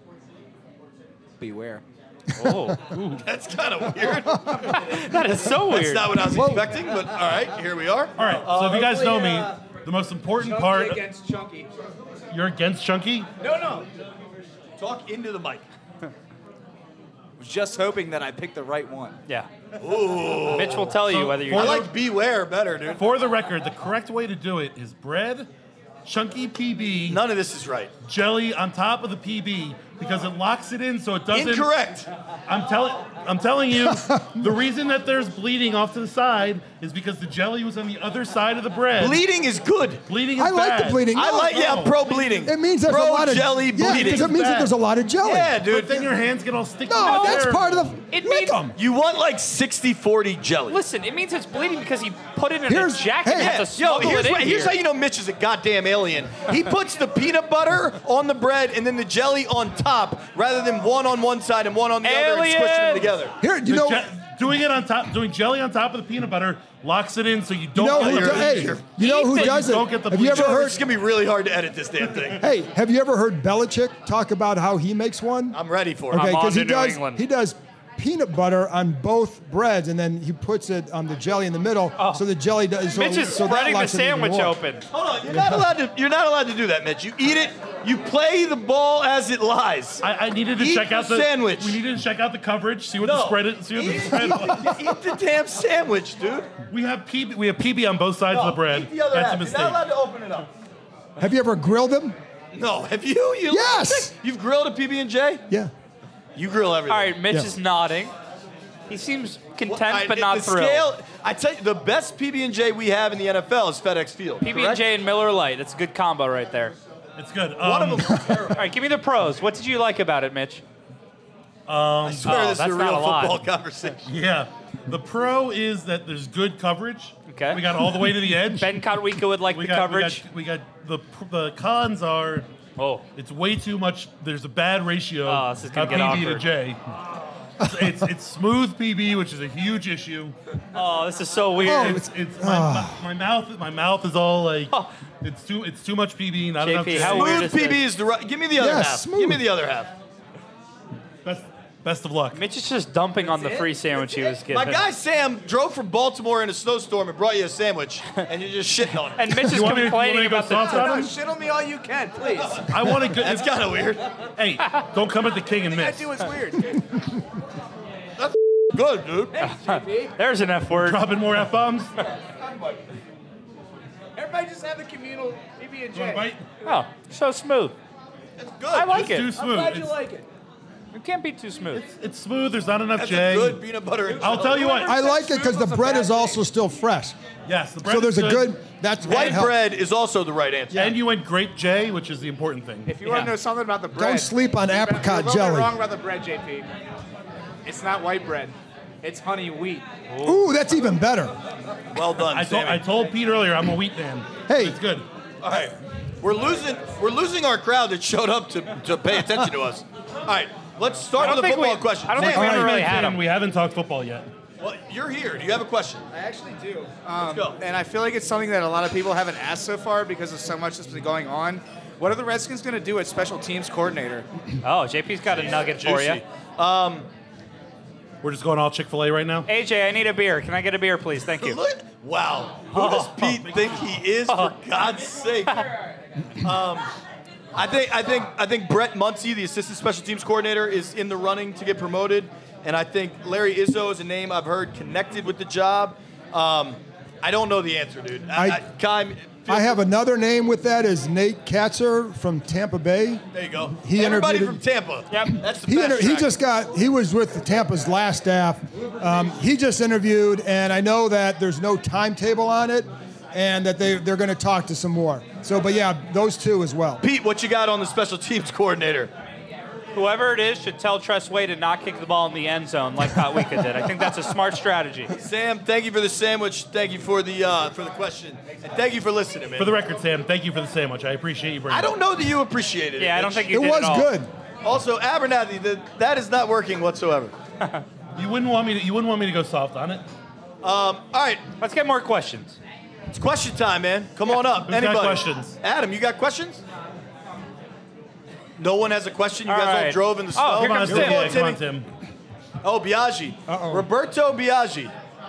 Speaker 10: Beware.
Speaker 5: Oh,
Speaker 4: That's kind of weird.
Speaker 5: that is so
Speaker 4: That's
Speaker 5: weird.
Speaker 4: not what I was expecting, but all right, here we are.
Speaker 6: All right. So if you guys know me, the most important part.
Speaker 10: against Chunky.
Speaker 6: You're against Chunky?
Speaker 10: No, no.
Speaker 4: Talk into the mic.
Speaker 10: Was just hoping that I picked the right one.
Speaker 5: Yeah. Mitch will tell you
Speaker 6: So,
Speaker 5: whether you're.
Speaker 4: I like beware better, dude.
Speaker 6: For the record, the correct way to do it is bread, Chunky P B,
Speaker 4: None of this is right.
Speaker 6: jelly on top of the P B because it locks it in so it doesn't.
Speaker 4: Incorrect.
Speaker 6: I'm telling I'm telling you, the reason that there's bleeding off to the side is because the jelly was on the other side of the bread.
Speaker 4: Bleeding is good.
Speaker 6: Bleeding is
Speaker 9: I like the
Speaker 6: bad.
Speaker 9: bleeding.
Speaker 4: I
Speaker 9: No,
Speaker 4: like, yeah,
Speaker 6: no.
Speaker 4: pro bleeding.
Speaker 9: It means there's
Speaker 4: pro
Speaker 9: a lot of
Speaker 4: jelly
Speaker 9: Yeah,
Speaker 4: bleeding.
Speaker 9: because it means that
Speaker 6: bad.
Speaker 9: there's a lot of jelly.
Speaker 4: Yeah,
Speaker 6: But
Speaker 4: dude.
Speaker 6: then your hands get all sticky.
Speaker 9: No,
Speaker 6: in
Speaker 9: that's
Speaker 6: there.
Speaker 9: part of the.
Speaker 5: It
Speaker 9: lick
Speaker 5: means-
Speaker 9: 'em.
Speaker 4: You want like sixty forty jelly.
Speaker 5: Listen, it means it's bleeding because he put it in
Speaker 9: Here's-
Speaker 5: a jacket
Speaker 9: hey,
Speaker 5: and had
Speaker 4: Yeah,
Speaker 5: to
Speaker 4: yo,
Speaker 5: smuggle
Speaker 4: here's,
Speaker 5: it in
Speaker 4: what, here's
Speaker 5: here.
Speaker 4: how you know Mitch is a goddamn alien. He puts the peanut butter on the bread and then the jelly on top, rather than one on one side and one on the other and squishing them
Speaker 5: Alien!
Speaker 4: together.
Speaker 9: Here, you
Speaker 6: The
Speaker 9: know.
Speaker 6: je- doing it on top, doing jelly on top of the peanut butter locks it in so you
Speaker 9: You
Speaker 6: don't
Speaker 9: know
Speaker 6: get
Speaker 9: who,
Speaker 6: the
Speaker 9: do- hey,
Speaker 6: bleeding.
Speaker 9: you know who
Speaker 5: Ethan,
Speaker 9: does it?
Speaker 6: don't get the
Speaker 9: Have you ever
Speaker 6: bleeding.
Speaker 9: heard?
Speaker 4: It's gonna be really hard to edit this damn thing.
Speaker 9: Hey, have you ever heard Belichick talk about how he makes one?
Speaker 4: I'm ready for it.
Speaker 9: Okay,
Speaker 5: I'm on
Speaker 9: because he
Speaker 5: to New
Speaker 9: does
Speaker 5: England.
Speaker 9: he does peanut butter on both breads, and then he puts it on the jelly in the middle, so the jelly does. So,
Speaker 5: Mitch is
Speaker 9: so that
Speaker 5: spreading the
Speaker 9: locks it even
Speaker 5: sandwich
Speaker 9: more.
Speaker 5: open.
Speaker 4: Hold on, you're not allowed to. You're not allowed to do that, Mitch. You eat it. You play the ball as it lies.
Speaker 6: I, I needed to
Speaker 4: Eat
Speaker 6: check out
Speaker 4: the
Speaker 6: the
Speaker 4: sandwich.
Speaker 6: We needed to check out the coverage, see what
Speaker 4: No.
Speaker 6: the spread is. See what the
Speaker 4: Eat,
Speaker 6: spread was.
Speaker 4: eat the damn sandwich, dude.
Speaker 6: We have P B. We have P B on both sides
Speaker 4: No,
Speaker 6: of the bread.
Speaker 4: eat the other
Speaker 6: That's
Speaker 4: half.
Speaker 6: a
Speaker 4: You're
Speaker 6: mistake.
Speaker 4: not allowed to open it up.
Speaker 9: Have you ever grilled them?
Speaker 4: No, have you? You
Speaker 9: Yes!
Speaker 4: You've grilled a P B and J?
Speaker 9: Yeah.
Speaker 4: You grill everything.
Speaker 5: All right, Mitch
Speaker 9: Yeah.
Speaker 5: is nodding. He seems content
Speaker 4: Well, I-
Speaker 5: but not
Speaker 4: the
Speaker 5: thrilled.
Speaker 4: Scale, I tell you, the best P B and J we have in the N F L is FedEx Field.
Speaker 5: P B and
Speaker 4: correct?
Speaker 5: J and Miller Lite. That's a good combo right there.
Speaker 6: It's good.
Speaker 4: One
Speaker 6: Um,
Speaker 4: of them. is terrible.
Speaker 5: All right, give me the pros. What did you like about it, Mitch?
Speaker 4: I swear
Speaker 5: Oh,
Speaker 4: this is
Speaker 5: that's
Speaker 4: a
Speaker 5: not
Speaker 4: real
Speaker 5: a lot.
Speaker 4: football conversation.
Speaker 6: Yeah. The pro is that there's good coverage.
Speaker 5: Okay.
Speaker 6: We got all the way to the edge.
Speaker 5: Ben Kotwika would like
Speaker 6: we
Speaker 5: the
Speaker 6: got,
Speaker 5: coverage.
Speaker 6: We got, we got the the cons are
Speaker 5: Oh,
Speaker 6: it's way too much. There's a bad ratio
Speaker 5: Oh, this is gonna
Speaker 6: of
Speaker 5: get
Speaker 6: P B to
Speaker 5: awkward.
Speaker 6: J. It's, it's it's smooth P B, which is a huge issue.
Speaker 5: oh, this is so weird.
Speaker 9: Oh,
Speaker 6: It's it's my, my, my mouth my mouth is all like it's too it's too much P B. Not
Speaker 5: J P,
Speaker 6: enough. J.
Speaker 5: how weird
Speaker 4: Smooth
Speaker 5: is
Speaker 4: P B
Speaker 5: this?
Speaker 4: is the right. Give me the other
Speaker 9: Yeah,
Speaker 4: half.
Speaker 9: smooth.
Speaker 4: Give me the other half.
Speaker 6: Best best of luck.
Speaker 5: Mitch is just dumping on the free sandwich he was given.
Speaker 4: My guy Sam drove from Baltimore in a snowstorm and brought you a sandwich, and you're just shitting on it.
Speaker 5: and Mitch is
Speaker 6: You want me to- you want
Speaker 5: complaining
Speaker 6: me to go
Speaker 5: about the.
Speaker 6: soft on
Speaker 10: No,
Speaker 6: him?
Speaker 10: shit on me all you can, please.
Speaker 6: I want to get.
Speaker 4: That's kind of weird.
Speaker 6: Hey, don't come at the king and
Speaker 10: I
Speaker 6: miss.
Speaker 10: do is weird.
Speaker 4: Good, dude.
Speaker 5: There's an F word.
Speaker 6: Dropping more f bombs.
Speaker 10: Everybody just have the communal P B and J.
Speaker 5: Oh, so smooth.
Speaker 4: That's good.
Speaker 5: I like
Speaker 6: It's
Speaker 5: it.
Speaker 6: too
Speaker 10: I'm
Speaker 6: smooth.
Speaker 10: glad you
Speaker 6: It's,
Speaker 10: like it.
Speaker 5: It can't be too smooth.
Speaker 6: it's smooth. There's not enough
Speaker 4: That's
Speaker 6: J.
Speaker 4: a good peanut butter and
Speaker 6: I'll
Speaker 4: jelly.
Speaker 6: tell you what.
Speaker 9: I like it because the bread is also still fresh.
Speaker 6: Yes, the bread
Speaker 9: So there's
Speaker 6: is
Speaker 9: a good. That's
Speaker 4: White
Speaker 9: helps.
Speaker 4: bread is also the right answer.
Speaker 6: And you went grape J, which is the important thing.
Speaker 10: If you want
Speaker 5: Yeah.
Speaker 10: to know something about the bread,
Speaker 9: Don't sleep on
Speaker 10: you're
Speaker 9: apricot
Speaker 10: you're really
Speaker 9: jelly.
Speaker 10: wrong about the bread, J P. It's not white bread. It's honey wheat.
Speaker 9: Ooh, that's even better.
Speaker 4: Well done,
Speaker 6: I told,
Speaker 4: Sammy.
Speaker 6: I told Pete earlier I'm a wheat man.
Speaker 9: Hey.
Speaker 6: It's good.
Speaker 4: All right, we're losing. We're losing our crowd that showed up to, to pay attention to us. All right, let's start
Speaker 5: I
Speaker 4: with
Speaker 5: don't
Speaker 4: a
Speaker 5: think
Speaker 4: football
Speaker 5: we-
Speaker 4: question.
Speaker 5: I don't
Speaker 4: Sam,
Speaker 5: think we ever
Speaker 6: All right,
Speaker 5: really had
Speaker 6: Sam,
Speaker 5: him.
Speaker 6: We haven't talked football yet.
Speaker 4: well, you're here. Do you have a question?
Speaker 10: I actually do. Um,
Speaker 4: Let's go.
Speaker 10: And I feel like it's something that a lot of people haven't asked so far because of so much that's been going on. What are the Redskins going to do at special teams coordinator?
Speaker 5: Oh, J P's got a nugget for you.
Speaker 4: Juicy. Um,
Speaker 6: We're just going all Chick-fil-A right now.
Speaker 5: A J, I need a beer. Can I get a beer, please? Thank you.
Speaker 4: look, wow, who does Pete think he is? For God's sake. Um, I think I think I think Brett Muncie, the assistant special teams coordinator, is in the running to get promoted, and I think Larry Izzo is a name I've heard connected with the job. Um, I don't know the answer, dude. I,
Speaker 9: I-
Speaker 4: I, Kai,
Speaker 9: I have another name with that is Nate Katzer from Tampa Bay.
Speaker 4: There you go.
Speaker 9: He
Speaker 4: Everybody
Speaker 9: interviewed-
Speaker 4: from Tampa.
Speaker 5: Yep.
Speaker 4: That's the
Speaker 9: He,
Speaker 4: fast
Speaker 9: inter- he
Speaker 4: track.
Speaker 9: just got, he was with Tampa's last staff. Um, he just interviewed, and I know that there's no timetable on it, and that they, they're going to talk to some more. So, but yeah, those two as well.
Speaker 4: Pete, what you got on the special teams coordinator?
Speaker 5: Whoever it is should tell Tress Way to not kick the ball in the end zone like Kotwika did. I think that's a smart strategy.
Speaker 4: Sam, thank you for the sandwich. Thank you for the uh, for the question, and thank you for listening, man.
Speaker 6: For the record, Sam, thank you for the sandwich. I appreciate you bringing
Speaker 4: I don't know that you appreciated it.
Speaker 5: Yeah, I don't
Speaker 4: Mitch.
Speaker 5: think you
Speaker 9: It
Speaker 5: did
Speaker 9: was
Speaker 5: at all.
Speaker 9: good.
Speaker 4: Also, Abernathy, the, that is not working whatsoever.
Speaker 6: it. You wouldn't want me to. You wouldn't want me to go soft on it.
Speaker 4: Um, all right,
Speaker 5: Let's get more questions.
Speaker 4: it's question time, man. Come on up.
Speaker 6: Who's got
Speaker 4: Anybody?
Speaker 6: questions?
Speaker 4: Adam, you got questions? No one has a question. You
Speaker 5: All
Speaker 4: guys all
Speaker 5: right.
Speaker 4: drove in the
Speaker 5: Oh,
Speaker 4: snow.
Speaker 5: here
Speaker 6: Come on,
Speaker 5: comes
Speaker 6: Tim.
Speaker 5: Tim.
Speaker 6: Yeah, come on,
Speaker 4: Timmy.
Speaker 6: Tim.
Speaker 4: Oh, Biaggi.
Speaker 9: Uh-oh.
Speaker 4: Roberto Biaggi.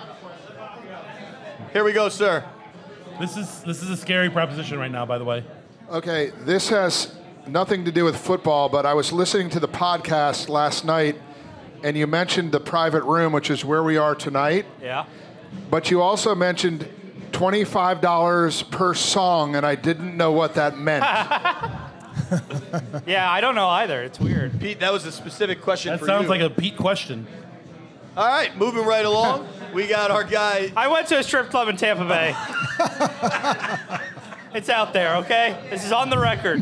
Speaker 4: Here we go, sir.
Speaker 6: This is this is a scary proposition right now, by the way.
Speaker 11: Okay, this has nothing to do with football, but I was listening to the podcast last night, and you mentioned the private room, which is where we are tonight.
Speaker 5: Yeah.
Speaker 11: But you also mentioned twenty-five dollars per song, and I didn't know what that meant.
Speaker 5: Yeah, I don't know either. It's weird.
Speaker 4: Pete, that was a specific question
Speaker 6: That
Speaker 4: for
Speaker 6: sounds
Speaker 4: you.
Speaker 6: like a Pete question.
Speaker 4: All right, moving right along. We got our guy.
Speaker 5: I went to a strip club in Tampa Bay. It's out there, okay? This is on the record.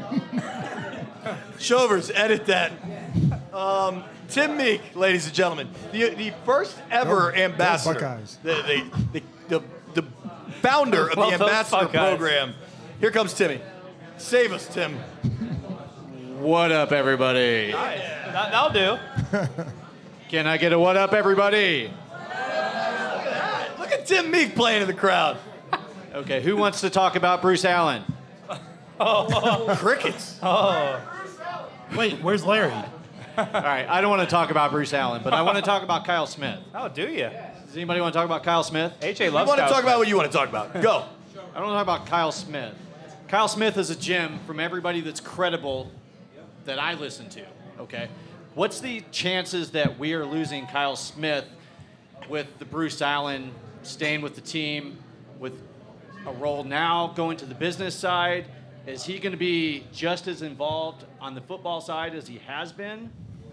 Speaker 4: Shovers, edit that. Um, Tim Meek, ladies and gentlemen, the, the first ever
Speaker 9: Go- go
Speaker 4: ambassador,
Speaker 9: Buckeyes.
Speaker 4: the, the, the, the, the founder of
Speaker 5: Well,
Speaker 4: the
Speaker 5: those
Speaker 4: ambassador
Speaker 5: Buckeyes.
Speaker 4: program. Here comes Timmy. Save us, Tim.
Speaker 12: What up, everybody?
Speaker 5: That, that'll do.
Speaker 12: Can I get a what up, everybody?
Speaker 4: Look at Tim Meek playing in the crowd.
Speaker 12: Okay, who wants to talk about Bruce Allen?
Speaker 4: Crickets.
Speaker 5: Oh.
Speaker 6: Wait, where's Larry?
Speaker 12: All right, I don't want to talk about Bruce Allen, but I want to talk about Kyle Smith.
Speaker 5: Oh, do you?
Speaker 12: Does anybody want to talk about Kyle Smith?
Speaker 5: A J
Speaker 4: You
Speaker 5: loves
Speaker 4: want to
Speaker 5: Kyle
Speaker 4: talk
Speaker 5: Smith.
Speaker 4: about what you want to talk about. Go.
Speaker 12: I don't want to talk about Kyle Smith. Kyle Smith is a gem from everybody that's credible that I listen to, okay? What's the chances that we are losing Kyle Smith with the Bruce Allen staying with the team, with a role now going to the business side? Is he going to be just as involved on the football side as he has been?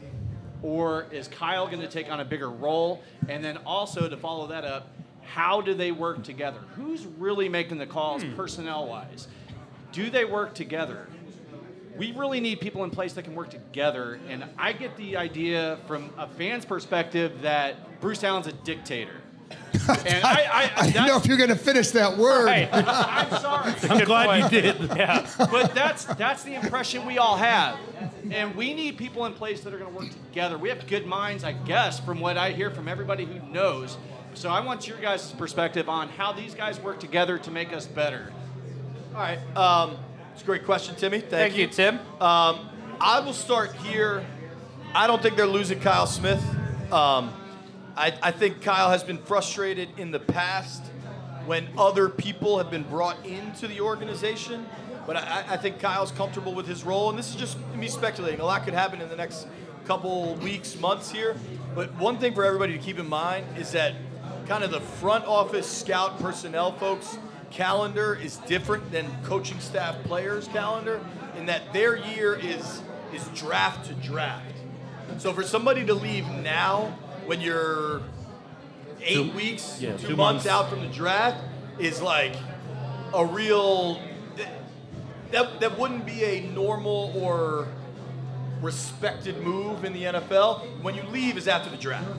Speaker 12: Or is Kyle going to take on a bigger role? And then also to follow that up, how do they work together? Who's really making the calls
Speaker 5: Hmm.
Speaker 12: personnel-wise? Do they work together? We really need people in place that can work together. And I get the idea from a fan's perspective that Bruce Allen's a dictator. And I, I,
Speaker 9: I didn't know if you're going to finish that word.
Speaker 5: Right.
Speaker 12: I'm sorry.
Speaker 6: I'm
Speaker 5: Good
Speaker 6: glad
Speaker 5: point.
Speaker 6: you did.
Speaker 5: Yeah.
Speaker 12: But that's that's the impression we all have. And we need people in place that are going to work together. We have good minds, I guess, from what I hear from everybody who knows. So I want your guys' perspective on how these guys work together to make us better.
Speaker 4: All right. Um, it's a great question, Timmy. Thank,
Speaker 5: Thank you, Tim.
Speaker 4: Um, I will start here. I don't think they're losing Kyle Smith. Um, I, I think Kyle has been frustrated in the past when other people have been brought into the organization. But I, I think Kyle's comfortable with his role. And this is just me speculating. A lot could happen in the next couple weeks, months here. But one thing for everybody to keep in mind is that kind of the front office scout personnel folks calendar is different than coaching staff players calendar in that their year is is draft to draft. So for somebody to leave now when you're eight
Speaker 6: Two-
Speaker 4: weeks,
Speaker 6: yeah,
Speaker 4: two,
Speaker 6: two
Speaker 4: months
Speaker 6: months.
Speaker 4: out from the draft is like a real that that wouldn't be a normal or respected move in the N F L. When you leave is after the draft.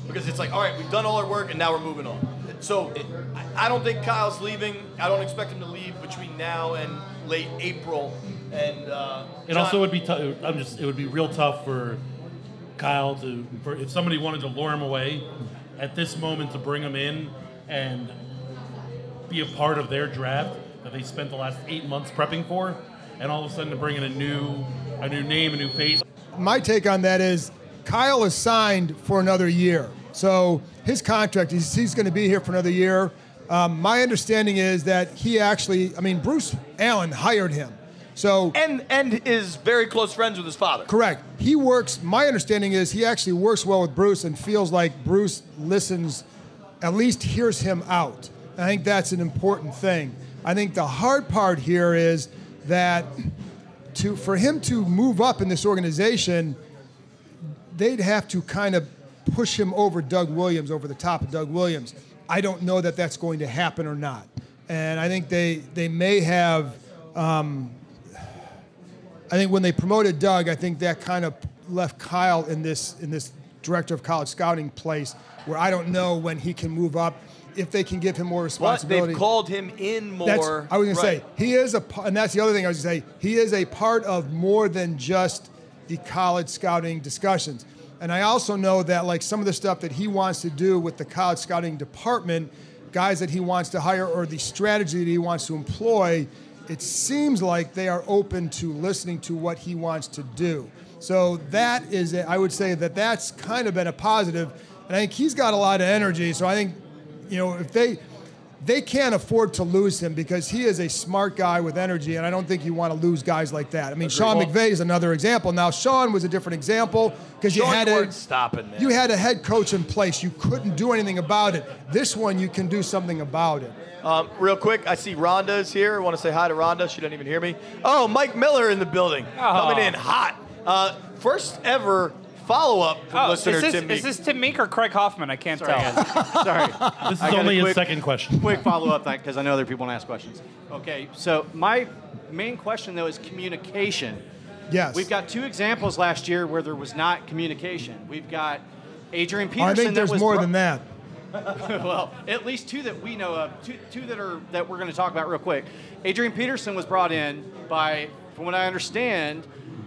Speaker 4: because it's like, all right, we've done all our work and now we're moving on. So I I don't think Kyle's leaving. I don't expect him to leave between now and late April. And uh,
Speaker 6: It
Speaker 4: John-
Speaker 6: also would be tough. I'm just. It would be real tough for Kyle to, for if somebody wanted to lure him away at this moment to bring him in and be a part of their draft that they spent the last eight months prepping for, and all of a sudden to bring in a new, a new name, a new face.
Speaker 9: My take on that is Kyle is signed for another year. So his contract, he's, he's going to be here for another year. Um, my understanding is that he actually, I mean, Bruce Allen hired him. So
Speaker 4: and and is very close friends with his father.
Speaker 9: Correct. He works, my understanding is he actually works well with Bruce and feels like Bruce listens, at least hears him out. I think that's an important thing. I think the hard part here is that to for him to move up in this organization, they'd have to kind of push him over Doug Williams, over the top of Doug Williams. I don't know that that's going to happen or not. And I think they, they may have, um, I think when they promoted Doug, I think that kind of left Kyle in this in this director of college scouting place where I don't know when he can move up, if they can give him more
Speaker 4: But
Speaker 9: responsibility.
Speaker 4: they've called him in more.
Speaker 9: That's, I was going to
Speaker 4: right.
Speaker 9: say, he is a, pa- and that's the other thing I was going to say, he is a part of more than just the college scouting discussions. And I also know that like some of the stuff that he wants to do with the college scouting department, guys that he wants to hire or the strategy that he wants to employ, it seems like they are open to listening to what he wants to do. So that is, a, I would say that that's kind of been a positive. And I think he's got a lot of energy. So I think, you know, if they, they can't afford to lose him because he is a smart guy with energy, and I don't think you want to lose guys like that. I mean, Sean McVay is another example. Now, Sean was a different example because you
Speaker 4: Sean,
Speaker 9: had
Speaker 4: you
Speaker 9: a
Speaker 4: weren't stopping, man.
Speaker 9: you had a head coach in place. You couldn't do anything about it. This one, you can do something about it.
Speaker 4: Um, real quick, I see Rhonda is here. I want to say hi to Rhonda. She doesn't even hear me. Oh, Mike Miller in the building,
Speaker 5: Oh.
Speaker 4: coming in hot. Uh, first ever follow-up from
Speaker 5: Oh,
Speaker 4: listener
Speaker 5: is this,
Speaker 4: Tim
Speaker 5: is
Speaker 4: Meek.
Speaker 5: this Tim Meek or Craig Hoffman? I can't
Speaker 12: Sorry,
Speaker 5: tell.
Speaker 12: guys. Sorry.
Speaker 6: This is
Speaker 12: I got a
Speaker 6: only his
Speaker 12: quick-
Speaker 6: second question.
Speaker 12: Quick follow-up because I know other people want to ask questions. Okay, so my main question, though, is communication.
Speaker 9: Yes.
Speaker 12: We've got two examples last year where there was not communication. We've got Adrian Peterson.
Speaker 9: I think there's
Speaker 12: that was
Speaker 9: more
Speaker 12: bro-
Speaker 9: than that.
Speaker 12: well, at least two that we know of, two, two that are that we're going to talk about real quick. Adrian Peterson was brought in by, from what I understand,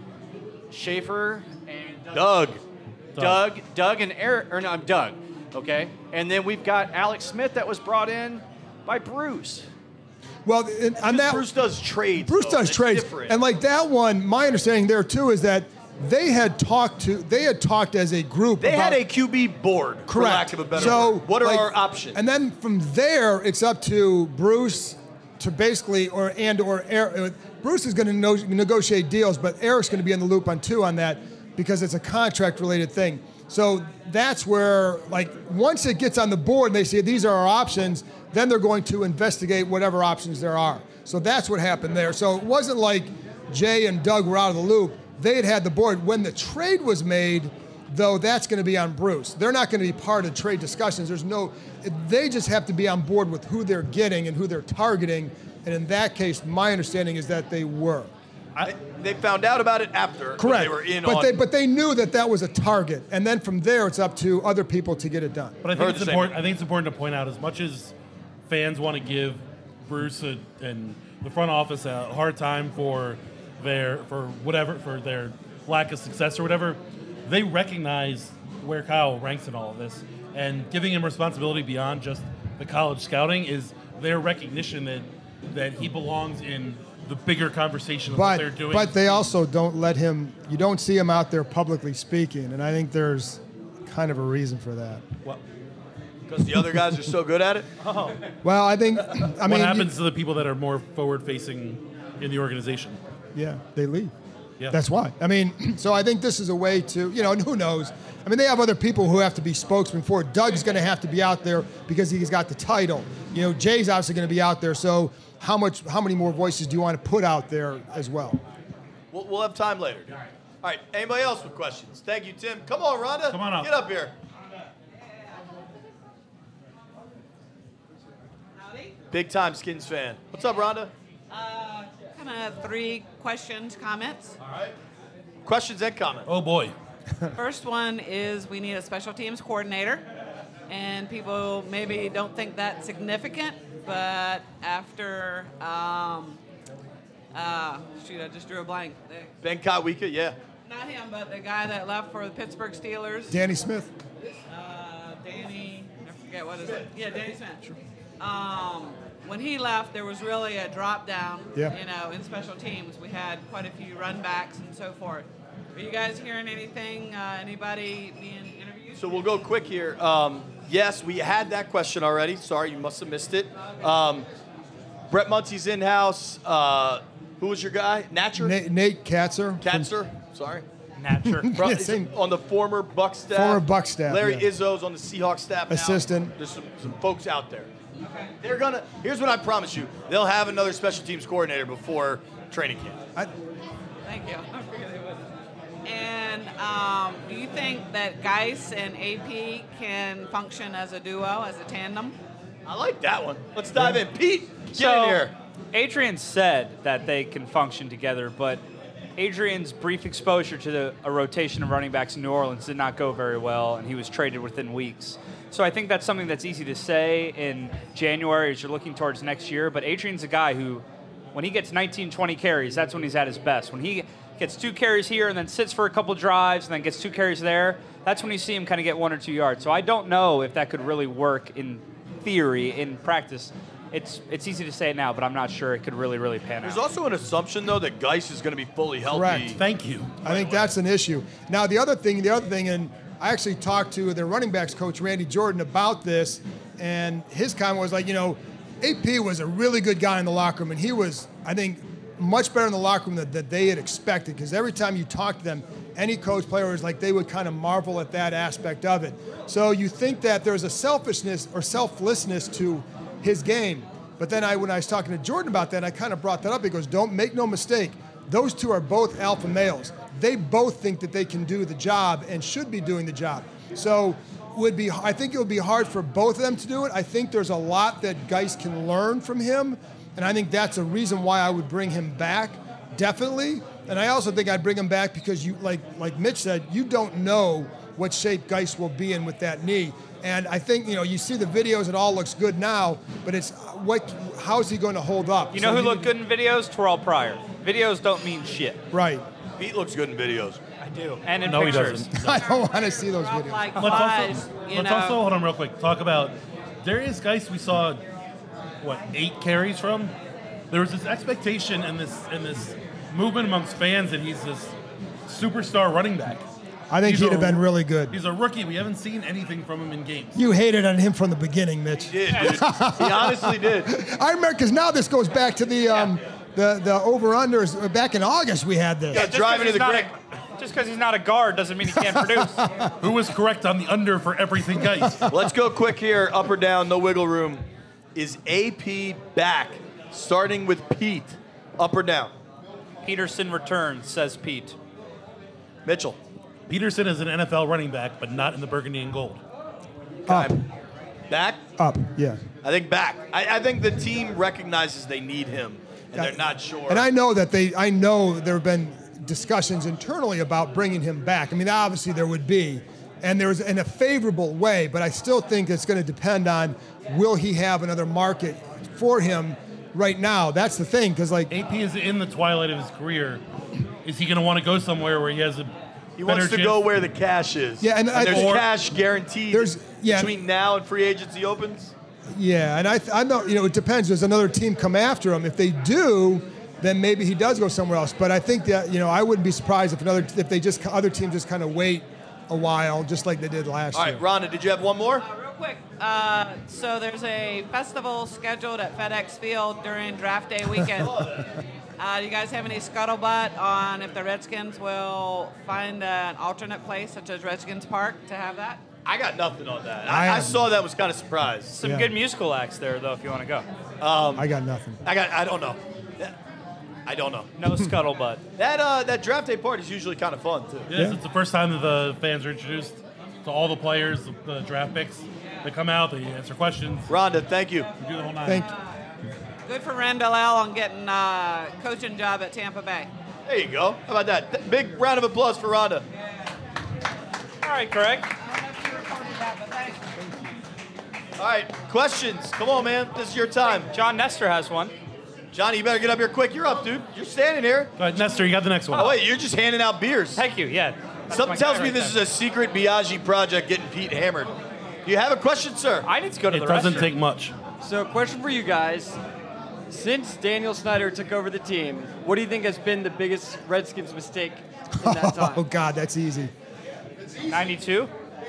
Speaker 12: Schaefer and
Speaker 4: Doug.
Speaker 12: Doug, Doug, and Eric, or no, Doug. Okay, and then we've got Alex Smith that was brought in by Bruce.
Speaker 9: Well, and on that,
Speaker 4: Bruce does trades.
Speaker 9: Bruce
Speaker 4: though.
Speaker 9: does
Speaker 4: It's
Speaker 9: trades,
Speaker 4: different.
Speaker 9: and like that one, my understanding there too is that they had talked to, they had talked as a group.
Speaker 4: They
Speaker 9: about,
Speaker 4: had a Q B board,
Speaker 9: correct.
Speaker 4: for lack of a better
Speaker 9: so,
Speaker 4: word. What are
Speaker 9: like,
Speaker 4: our options?
Speaker 9: And then from there, it's up to Bruce to basically, or and or Eric, Bruce is going to no, negotiate deals, but Eric's going to be in the loop on two on that because it's a contract-related thing. So that's where, like, once it gets on the board and they say these are our options, then they're going to investigate whatever options there are. So that's what happened there. So it wasn't like Jay and Doug were out of the loop. They had had the board. When the trade was made, though, that's going to be on Bruce. They're not going to be part of trade discussions. There's no, they just have to be on board with who they're getting and who they're targeting. And in that case, my understanding is that they were.
Speaker 4: I, they found out about it after
Speaker 9: Correct.
Speaker 4: they were in
Speaker 9: but
Speaker 4: on.
Speaker 9: they but they knew that that was a target, and then from there it's up to other people to get it done.
Speaker 6: But I think it's important. I think it's important to point out, as much as fans want to give Bruce a, and the front office a hard time for their for whatever for their lack of success or whatever, they recognize where Kyle ranks in all of this, and giving him responsibility beyond just the college scouting is their recognition that that he belongs in the bigger conversation of what they're
Speaker 9: But
Speaker 6: doing.
Speaker 9: but they also don't let him. You don't see him out there publicly speaking, and I think there's kind of a reason for that.
Speaker 4: Because the other guys are so good at it?
Speaker 5: Oh.
Speaker 9: Well, I think I
Speaker 6: what
Speaker 9: mean,
Speaker 6: happens to the people that are more forward-facing in the organization?
Speaker 9: yeah, they leave.
Speaker 6: Yeah.
Speaker 9: That's why. I mean, so I think this is a way to, you know, and who knows? I mean, they have other people who have to be spokesmen for it. Doug's going to have to be out there because he's got the title. You know, Jay's obviously going to be out there. So how much, how many more voices do you want to put out there as well?
Speaker 4: We'll, we'll have time later. All right. Anybody else with questions? Thank you, Tim. Come on, Rhonda.
Speaker 6: Come on up.
Speaker 4: Get up here. Big time Skins fan. What's up, Rhonda?
Speaker 13: Kind of three questions, comments.
Speaker 4: All right. Questions and comments.
Speaker 6: Oh boy.
Speaker 13: First one is we need a special teams coordinator. And people maybe don't think that's significant, but after, um, uh, shoot, I just drew a blank.
Speaker 4: Ben Kotwika, yeah.
Speaker 13: Not him, but the guy that left for the Pittsburgh Steelers.
Speaker 9: Danny Smith.
Speaker 13: Uh, Danny, I forget what is it. Yeah, Danny Smith. Um, when he left, there was really a drop down,
Speaker 9: Yeah.
Speaker 13: you know, in special teams. We had quite a few run backs and so forth. Are you guys hearing anything? Uh, anybody being interviewed?
Speaker 4: So we'll go quick here. Um, yes, we had that question already. Sorry, you must have missed it. Um, Brett Muncie's in-house. Uh, who was your guy? Natcher?
Speaker 9: Nate, Nate Katzer.
Speaker 4: Katzer? Sorry.
Speaker 5: Natcher.
Speaker 9: Yeah, same.
Speaker 4: On the former Buck staff.
Speaker 9: Former Buck staff,
Speaker 4: Larry
Speaker 9: yeah.
Speaker 4: Izzo's on the Seahawks staff now.
Speaker 9: Assistant.
Speaker 4: There's some, some folks out there. They're gonna. Here's what I promise you. They'll have another special teams coordinator before training camp.
Speaker 9: I,
Speaker 13: Thank you. I figured they would. And um, do you think that Geis and A P can function as a duo, as a tandem?
Speaker 4: I like that one. Let's dive in. Pete, get
Speaker 5: so,
Speaker 4: in here.
Speaker 5: Adrian said that they can function together, but Adrian's brief exposure to the, a rotation of running backs in New Orleans did not go very well, and he was traded within weeks. So I think that's something that's easy to say in January as you're looking towards next year, but Adrian's a guy who, when he gets nineteen, twenty carries, that's when he's at his best. When he gets two carries here and then sits for a couple drives and then gets two carries there, that's when you see him kind of get one or two yards. So I don't know if that could really work in theory, in practice. It's it's easy to say it now, but I'm not sure it could really, really pan
Speaker 4: There's
Speaker 5: out.
Speaker 4: also an assumption, though, that Geis is going to be fully healthy.
Speaker 9: Correct.
Speaker 6: Thank you.
Speaker 9: I think that's an issue. Now, the other thing, the other thing, and I actually talked to their running backs coach, Randy Jordan, about this, and his comment was like, you know, A P was a really good guy in the locker room, and he was, I think, much better in the locker room than, than they had expected, because every time you talk to them, any coach, player was like, they would kind of marvel at that aspect of it. So you think that there's a selfishness or selflessness to his game. But then I, when I was talking to Jordan about that, I kind of brought that up. He goes, don't make no mistake. Those two are both alpha males. They both think that they can do the job and should be doing the job. So would be, I think it would be hard for both of them to do it. I think there's a lot that Geis can learn from him. And I think that's a reason why I would bring him back, definitely. And I also think I'd bring him back because, you, like, like Mitch said, you don't know what shape Geis will be in with that knee. And I think, you know, you see the videos, it all looks good now, but it's what, how's he going to hold up?
Speaker 5: You know
Speaker 9: So
Speaker 5: who
Speaker 9: he-
Speaker 5: looked good in videos? Terrell Pryor. Videos don't mean shit.
Speaker 9: Right.
Speaker 4: Pete looks good in videos.
Speaker 5: I do. And in
Speaker 6: No, he
Speaker 5: pictures.
Speaker 6: doesn't.
Speaker 9: I don't want to see those videos.
Speaker 13: Like
Speaker 6: Let's
Speaker 13: flies,
Speaker 6: also,
Speaker 13: you
Speaker 6: let's
Speaker 13: know.
Speaker 6: also hold on real quick. Talk about Darius Geis. We saw what eight carries from. There was this expectation and this and this movement amongst fans that he's this superstar running back.
Speaker 9: I think
Speaker 6: He's
Speaker 9: he'd
Speaker 6: a-
Speaker 9: have been really good.
Speaker 6: He's a rookie. We haven't seen anything from him in games.
Speaker 9: You hated on him from the beginning, Mitch.
Speaker 4: He did, dude. He honestly did.
Speaker 9: I remember, because now this goes back to the um, the the over-unders. Back in August, we had this.
Speaker 4: Yeah, driving to the
Speaker 5: not
Speaker 4: great.
Speaker 5: a- Just because he's not a guard doesn't mean he can't produce.
Speaker 6: Who was correct on the under for everything, Geis?
Speaker 4: Let's go quick here. Up or down, no wiggle room. Is A P back? Starting with Pete. Up or down?
Speaker 5: Peterson returns, says Pete.
Speaker 4: Mitchell.
Speaker 6: Peterson is an N F L running back, but not in the burgundy and gold.
Speaker 9: Up,
Speaker 4: Back?
Speaker 9: up, yeah.
Speaker 4: I think back. I, I think the team recognizes they need him, and they're not sure.
Speaker 9: And I know that they, I know there have been discussions internally about bringing him back. I mean, obviously there would be, and there's in a favorable way, but I still think it's going to depend on will he have another market for him right now. That's the thing, because like
Speaker 6: A P is in the twilight of his career. Is he going to want to go somewhere where he has a
Speaker 4: he
Speaker 6: better
Speaker 4: wants to
Speaker 6: chance?
Speaker 4: go where the cash is.
Speaker 9: Yeah, and I-
Speaker 4: there's
Speaker 9: or-
Speaker 4: cash guaranteed
Speaker 9: There's- yeah.
Speaker 4: between now and free agency opens.
Speaker 9: Yeah, and I, th- I know, you know, it depends. Does another team come after him? If they do, then maybe he does go somewhere else. But I think that, you know, I wouldn't be surprised if another, if they just, other teams just kind of wait a while, just like they did last
Speaker 4: All
Speaker 9: year.
Speaker 4: right, Rhonda, did you have one more?
Speaker 13: Real quick, uh, so there's a festival scheduled at FedEx Field during draft day weekend. Uh, do you guys have any scuttlebutt on if the Redskins will find an alternate place, such as Redskins Park, to have that?
Speaker 4: I got nothing on that.
Speaker 9: I
Speaker 4: I, I
Speaker 9: have-
Speaker 4: saw that and was kind of surprised.
Speaker 5: Some
Speaker 9: Yeah.
Speaker 5: good musical acts there, though, if you want to go.
Speaker 9: I got nothing.
Speaker 4: I got. I don't know. I don't know.
Speaker 5: No scuttlebutt.
Speaker 4: That uh, that draft day party is usually kind of fun too.
Speaker 6: Yes,
Speaker 9: Yeah.
Speaker 6: it's the first time that the fans are introduced to all the players, the, the draft picks. They come out, they answer questions.
Speaker 4: Rhonda, thank you.
Speaker 6: They do the whole nine.
Speaker 9: Thank
Speaker 13: Good for Randall L. on getting a coaching job at Tampa Bay.
Speaker 4: There you go. How about that? Th- Big round of applause for Rhonda.
Speaker 5: right, Craig.
Speaker 4: All right, questions. Come on, man. This is your time.
Speaker 5: John Nestor has one.
Speaker 4: Johnny, you better get up here quick. You're up, dude. You're standing here.
Speaker 6: Go ahead, Nestor, you got the next one.
Speaker 4: Oh, wait, you're just handing out beers.
Speaker 5: Thank you, yeah. That's
Speaker 4: Something
Speaker 5: my
Speaker 4: tells
Speaker 5: guy
Speaker 4: me
Speaker 5: right
Speaker 4: this
Speaker 5: there.
Speaker 4: is a secret Biaggi project getting Pete hammered. Do you have a question, sir?
Speaker 5: I need to go to
Speaker 6: It
Speaker 5: the
Speaker 6: doesn't
Speaker 5: restroom.
Speaker 6: take much.
Speaker 14: So, question for you guys. Since Daniel Snyder took over the team, what do you think has been the biggest Redskins mistake in that time?
Speaker 9: Oh, God, that's easy.
Speaker 5: ninety-two?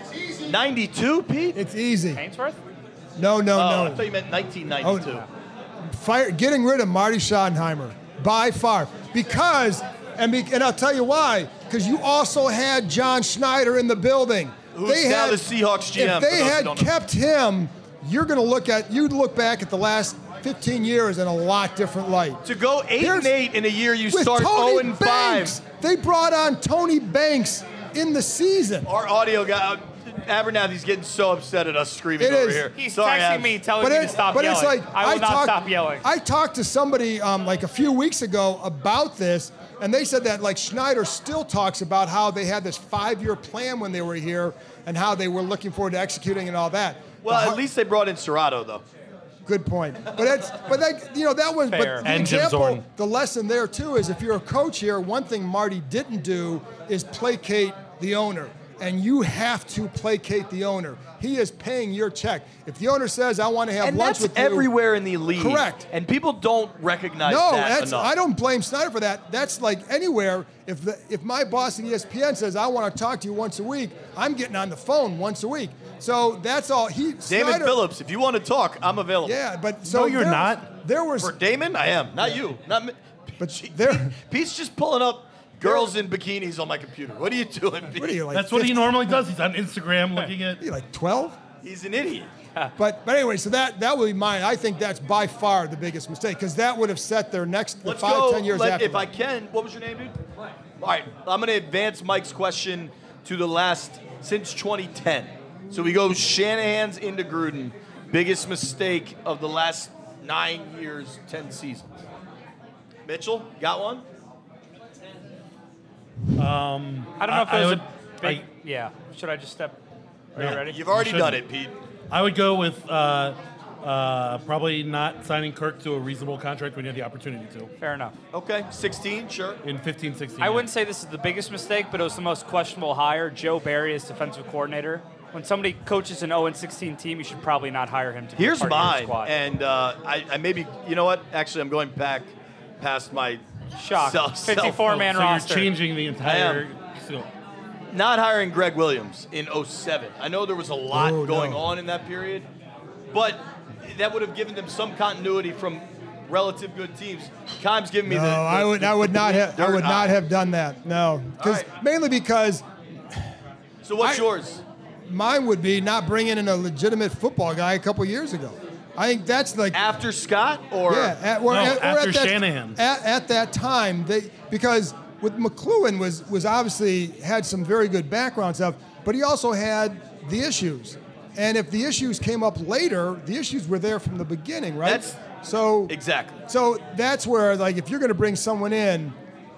Speaker 4: ninety-two, Pete?
Speaker 9: It's easy.
Speaker 5: Ainsworth?
Speaker 9: No, no,
Speaker 4: oh,
Speaker 9: no.
Speaker 4: I thought you meant nineteen ninety-two.
Speaker 9: Oh, Fire, getting rid of Marty Schottenheimer by far, because and be, and I'll tell you why. Because you also had John Schneider in the building.
Speaker 4: Who's
Speaker 9: they
Speaker 4: now
Speaker 9: had,
Speaker 4: the Seahawks G M,
Speaker 9: If
Speaker 4: for
Speaker 9: they
Speaker 4: those who
Speaker 9: had
Speaker 4: don't know.
Speaker 9: kept him, you're going to look at you'd look back at the last fifteen years in a lot different light.
Speaker 4: To go eight
Speaker 9: Here's-
Speaker 4: and eight in a year you
Speaker 9: with
Speaker 4: start
Speaker 9: Tony
Speaker 4: zero and
Speaker 9: Banks,
Speaker 4: five.
Speaker 9: they brought on Tony Banks in the season.
Speaker 4: Our audio guy, Abernathy's getting so upset at us screaming
Speaker 9: It
Speaker 4: over
Speaker 9: is.
Speaker 4: here.
Speaker 5: He's
Speaker 4: Sorry,
Speaker 5: texting
Speaker 4: Abs.
Speaker 5: me telling
Speaker 9: But
Speaker 5: me
Speaker 9: it-
Speaker 5: to stop
Speaker 9: but
Speaker 5: yelling.
Speaker 9: it's like
Speaker 5: I will
Speaker 9: I
Speaker 5: not
Speaker 9: talked-
Speaker 5: stop yelling.
Speaker 9: I talked to somebody um, like a few weeks ago about this, and they said that like Schneider still talks about how they had this five-year plan when they were here, and how they were looking forward to executing and all that.
Speaker 4: Well,
Speaker 9: The
Speaker 4: at
Speaker 9: har-
Speaker 4: least they brought in Serrato, though.
Speaker 9: Good point. But that's but that you know that was
Speaker 5: Fair.
Speaker 9: but the
Speaker 6: And Jim
Speaker 9: example,
Speaker 6: Zorn.
Speaker 9: the lesson there too is if you're a coach here, one thing Marty didn't do is placate the owner. And you have to placate the owner. He is paying your check. If the owner says, I want to have
Speaker 4: And
Speaker 9: lunch
Speaker 4: that's
Speaker 9: with you.
Speaker 4: everywhere in the league.
Speaker 9: Correct.
Speaker 4: And people don't recognize
Speaker 9: No,
Speaker 4: that
Speaker 9: that's
Speaker 4: enough.
Speaker 9: I don't blame Snyder for that. That's like anywhere. If the if my boss at E S P N says I want to talk to you once a week, I'm getting on the phone once a week. So that's all. He
Speaker 4: Damon
Speaker 9: Snyder,
Speaker 4: Phillips, if you want to talk, I'm available.
Speaker 9: Yeah, but so
Speaker 6: No, you're
Speaker 9: there-
Speaker 6: not.
Speaker 9: There was
Speaker 4: For Damon, I am. Not you. Not me.
Speaker 9: But there-
Speaker 4: Pete's just pulling up girls in bikinis on my computer. What are you doing, Pete?
Speaker 9: what are you like?
Speaker 6: That's what he normally does. He's on Instagram looking at.
Speaker 9: Are you like twelve?
Speaker 4: He's an idiot.
Speaker 9: But but anyway, so that that would be mine. I think that's by far the biggest mistake because that would have set their next the
Speaker 4: Let's
Speaker 9: five
Speaker 4: go.
Speaker 9: ten years
Speaker 4: let-
Speaker 9: after.
Speaker 4: if I can, what was your name, dude? All right, I'm going to advance Mike's question to the last since twenty ten. So we go Shanahan's into Gruden. Biggest mistake of the last nine years, ten seasons. Mitchell, got one?
Speaker 6: Um,
Speaker 5: I don't know if
Speaker 6: I- I
Speaker 5: there's
Speaker 6: would-
Speaker 5: a big. yeah. Should I just step? Are
Speaker 6: No.
Speaker 5: you ready?
Speaker 4: You've already
Speaker 6: You
Speaker 4: done
Speaker 6: shouldn't.
Speaker 4: it, Pete.
Speaker 6: I would go with uh, uh, probably not signing Kirk to a reasonable contract when you had the opportunity to.
Speaker 5: Fair enough.
Speaker 4: Okay, sixteen, sure.
Speaker 6: In fifteen, sixteen.
Speaker 5: I wouldn't say this is the biggest mistake, but it was the most questionable hire. Joe Barry as defensive coordinator. When somebody coaches an oh and sixteen team, you should probably not hire him to be
Speaker 4: Here's
Speaker 5: part of
Speaker 4: mine,
Speaker 5: your squad.
Speaker 4: and uh, I, I maybe, you know what? Actually, I'm going back past my
Speaker 5: Shock.
Speaker 4: self-
Speaker 5: fifty-four man
Speaker 6: so
Speaker 5: roster.
Speaker 6: you're changing the entire.
Speaker 4: I
Speaker 6: So,
Speaker 4: Not hiring Greg Williams in oh seven. I know there was a lot
Speaker 9: Oh,
Speaker 4: going
Speaker 9: no.
Speaker 4: on in that period, but that would have given them some continuity from relative good teams. Kime's giving me
Speaker 9: no,
Speaker 4: the, the.
Speaker 9: I would
Speaker 4: the-
Speaker 9: I would
Speaker 4: the
Speaker 9: not
Speaker 4: blue
Speaker 9: have I
Speaker 4: dirt
Speaker 9: would not
Speaker 4: eye.
Speaker 9: have done that. No, because
Speaker 4: right.
Speaker 9: mainly because
Speaker 4: So what's
Speaker 9: I-
Speaker 4: yours?
Speaker 9: mine would be not bringing in a legitimate football guy a couple years ago. I think that's like
Speaker 4: After Scott or
Speaker 9: yeah, at, or
Speaker 6: No,
Speaker 9: at, or
Speaker 6: after
Speaker 9: at that,
Speaker 6: Shanahan.
Speaker 9: At, at that time, they because with McLuhan was was obviously had some very good background stuff, but he also had the issues. And if the issues came up later, the issues were there from the beginning, right?
Speaker 4: That's-
Speaker 9: so
Speaker 4: exactly.
Speaker 9: So that's where like if you're going to bring someone in,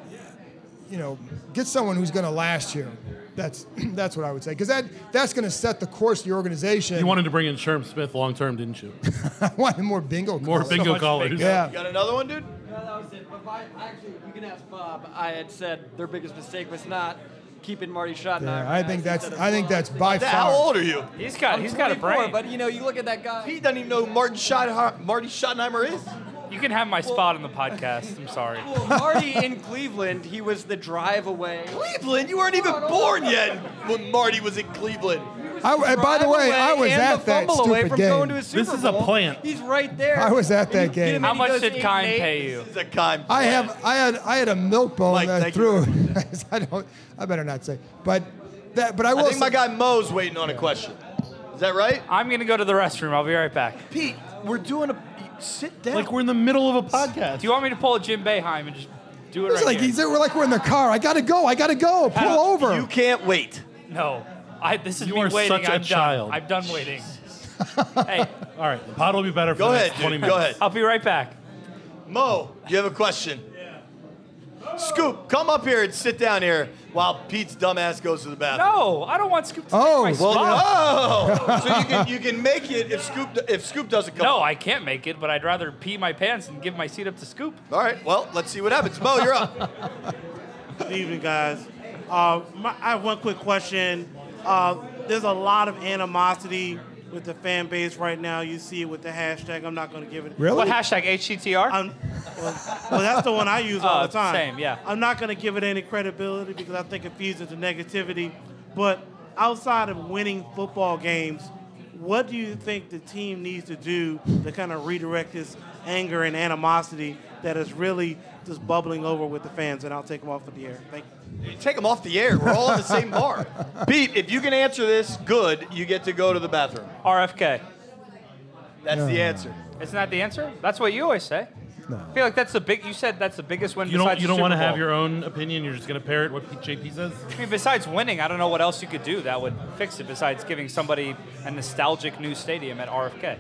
Speaker 9: you know, get someone who's going to last here. That's that's what I would say because that that's going to set the course of the organization.
Speaker 6: you wanted to bring in Sherm Smith long term, didn't you?
Speaker 9: I wanted more bingo.
Speaker 6: More
Speaker 9: calls.
Speaker 6: bingo
Speaker 5: much
Speaker 6: callers.
Speaker 5: bingo.
Speaker 9: Yeah.
Speaker 4: You got another one, dude?
Speaker 14: No, that was it. But if I, actually, you can ask Bob. I had said their biggest mistake was not keeping Marty Schottenheimer.
Speaker 9: Yeah, I think
Speaker 14: as
Speaker 9: that's
Speaker 14: instead of
Speaker 9: I think
Speaker 14: Bob.
Speaker 9: that's by far.
Speaker 4: How old are you?
Speaker 5: He's got
Speaker 14: I'm
Speaker 5: he's got a
Speaker 14: twenty-four,
Speaker 5: brain.
Speaker 14: But you know, you look at that guy.
Speaker 4: Pete doesn't even know who Martin Schott- Marty Schottenheimer is.
Speaker 5: You can have my spot on the podcast. I'm sorry.
Speaker 14: Well, Marty in Cleveland, he was the drive away.
Speaker 4: Cleveland? You weren't even born yet when Marty was in Cleveland.
Speaker 9: I, and by the way, I was
Speaker 14: and
Speaker 9: at
Speaker 14: the
Speaker 9: that
Speaker 14: fumble away
Speaker 9: stupid
Speaker 14: from
Speaker 9: game.
Speaker 14: going to a Super
Speaker 6: This is a
Speaker 14: Bowl.
Speaker 6: plant.
Speaker 14: He's right there.
Speaker 9: I was at
Speaker 14: And
Speaker 9: that
Speaker 14: you get
Speaker 9: game.
Speaker 14: him
Speaker 5: How
Speaker 14: and he
Speaker 5: much
Speaker 14: goes
Speaker 5: did
Speaker 14: eight
Speaker 5: Kime
Speaker 14: and eight.
Speaker 5: pay you?
Speaker 4: He's a kind.
Speaker 9: I have I had I had a milk bone
Speaker 4: Mike,
Speaker 9: that I
Speaker 4: thank
Speaker 9: threw. I don't. I better not say. But that. But I
Speaker 4: I
Speaker 9: will.
Speaker 4: think
Speaker 9: say,
Speaker 4: my guy Mo's waiting on a question. Is that right?
Speaker 5: I'm gonna go to the restroom. I'll be right back.
Speaker 4: Pete, we're doing a. Sit down.
Speaker 6: Like we're in the middle of a podcast.
Speaker 5: Do you want me to pull a Jim Boeheim and just do it
Speaker 9: It's
Speaker 5: right
Speaker 9: like
Speaker 5: here?
Speaker 9: he's we're like we're in the car. I gotta go. I gotta go. Pull over.
Speaker 4: You can't wait.
Speaker 5: No, I. This is
Speaker 6: You
Speaker 5: me
Speaker 6: are
Speaker 5: waiting.
Speaker 6: such a
Speaker 5: I'm
Speaker 6: child.
Speaker 5: done. I'm done waiting. Hey,
Speaker 6: All right, the pod will be better for
Speaker 4: Go
Speaker 6: the
Speaker 4: ahead,
Speaker 6: next twenty
Speaker 4: dude.
Speaker 6: minutes.
Speaker 4: Go ahead.
Speaker 5: I'll be right back.
Speaker 4: Mo, you have a question? Yeah. Scoop, come up here and sit down here. while Pete's dumbass goes to the bathroom.
Speaker 5: No, I don't want Scoop to
Speaker 9: Oh,
Speaker 5: take my
Speaker 4: Well,
Speaker 5: spot.
Speaker 4: oh, so you can you can make it if Scoop if Scoop doesn't come.
Speaker 5: No,
Speaker 4: up.
Speaker 5: I can't make it, but I'd rather pee my pants and give my seat up to Scoop.
Speaker 4: All right, well, let's see what happens. Mo, you're up.
Speaker 15: Good evening, guys. Uh, my, I have one quick question. Uh, there's a lot of animosity with the fan base right now. You see it with the hashtag. I'm not going to give it.
Speaker 9: Really?
Speaker 5: What hashtag? H C T R?
Speaker 15: I'm, well, well, that's the one I use all
Speaker 5: Oh,
Speaker 15: the time.
Speaker 5: same, yeah.
Speaker 15: I'm not going to give it any credibility because I think it feeds into negativity. But outside of winning football games, what do you think the team needs to do to kind of redirect this anger and animosity that is really just bubbling over with the fans? And I'll take them off of the air. Thank you.
Speaker 4: You take them off the air. We're all in the same bar. Pete, if you can answer this good, you get to go to the bathroom.
Speaker 5: R F K.
Speaker 4: That's the answer.
Speaker 5: Isn't that the answer? That's what you always say.
Speaker 9: No.
Speaker 5: I feel like that's the big. You said that's the biggest win.
Speaker 6: You don't.
Speaker 5: besides
Speaker 6: You
Speaker 5: the
Speaker 6: don't want to
Speaker 5: Super
Speaker 6: have
Speaker 5: Bowl.
Speaker 6: your own opinion. You're just going to parrot what J P says.
Speaker 5: I mean, besides winning, I don't know what else you could do that would fix it. Besides giving somebody a nostalgic new stadium at R F K.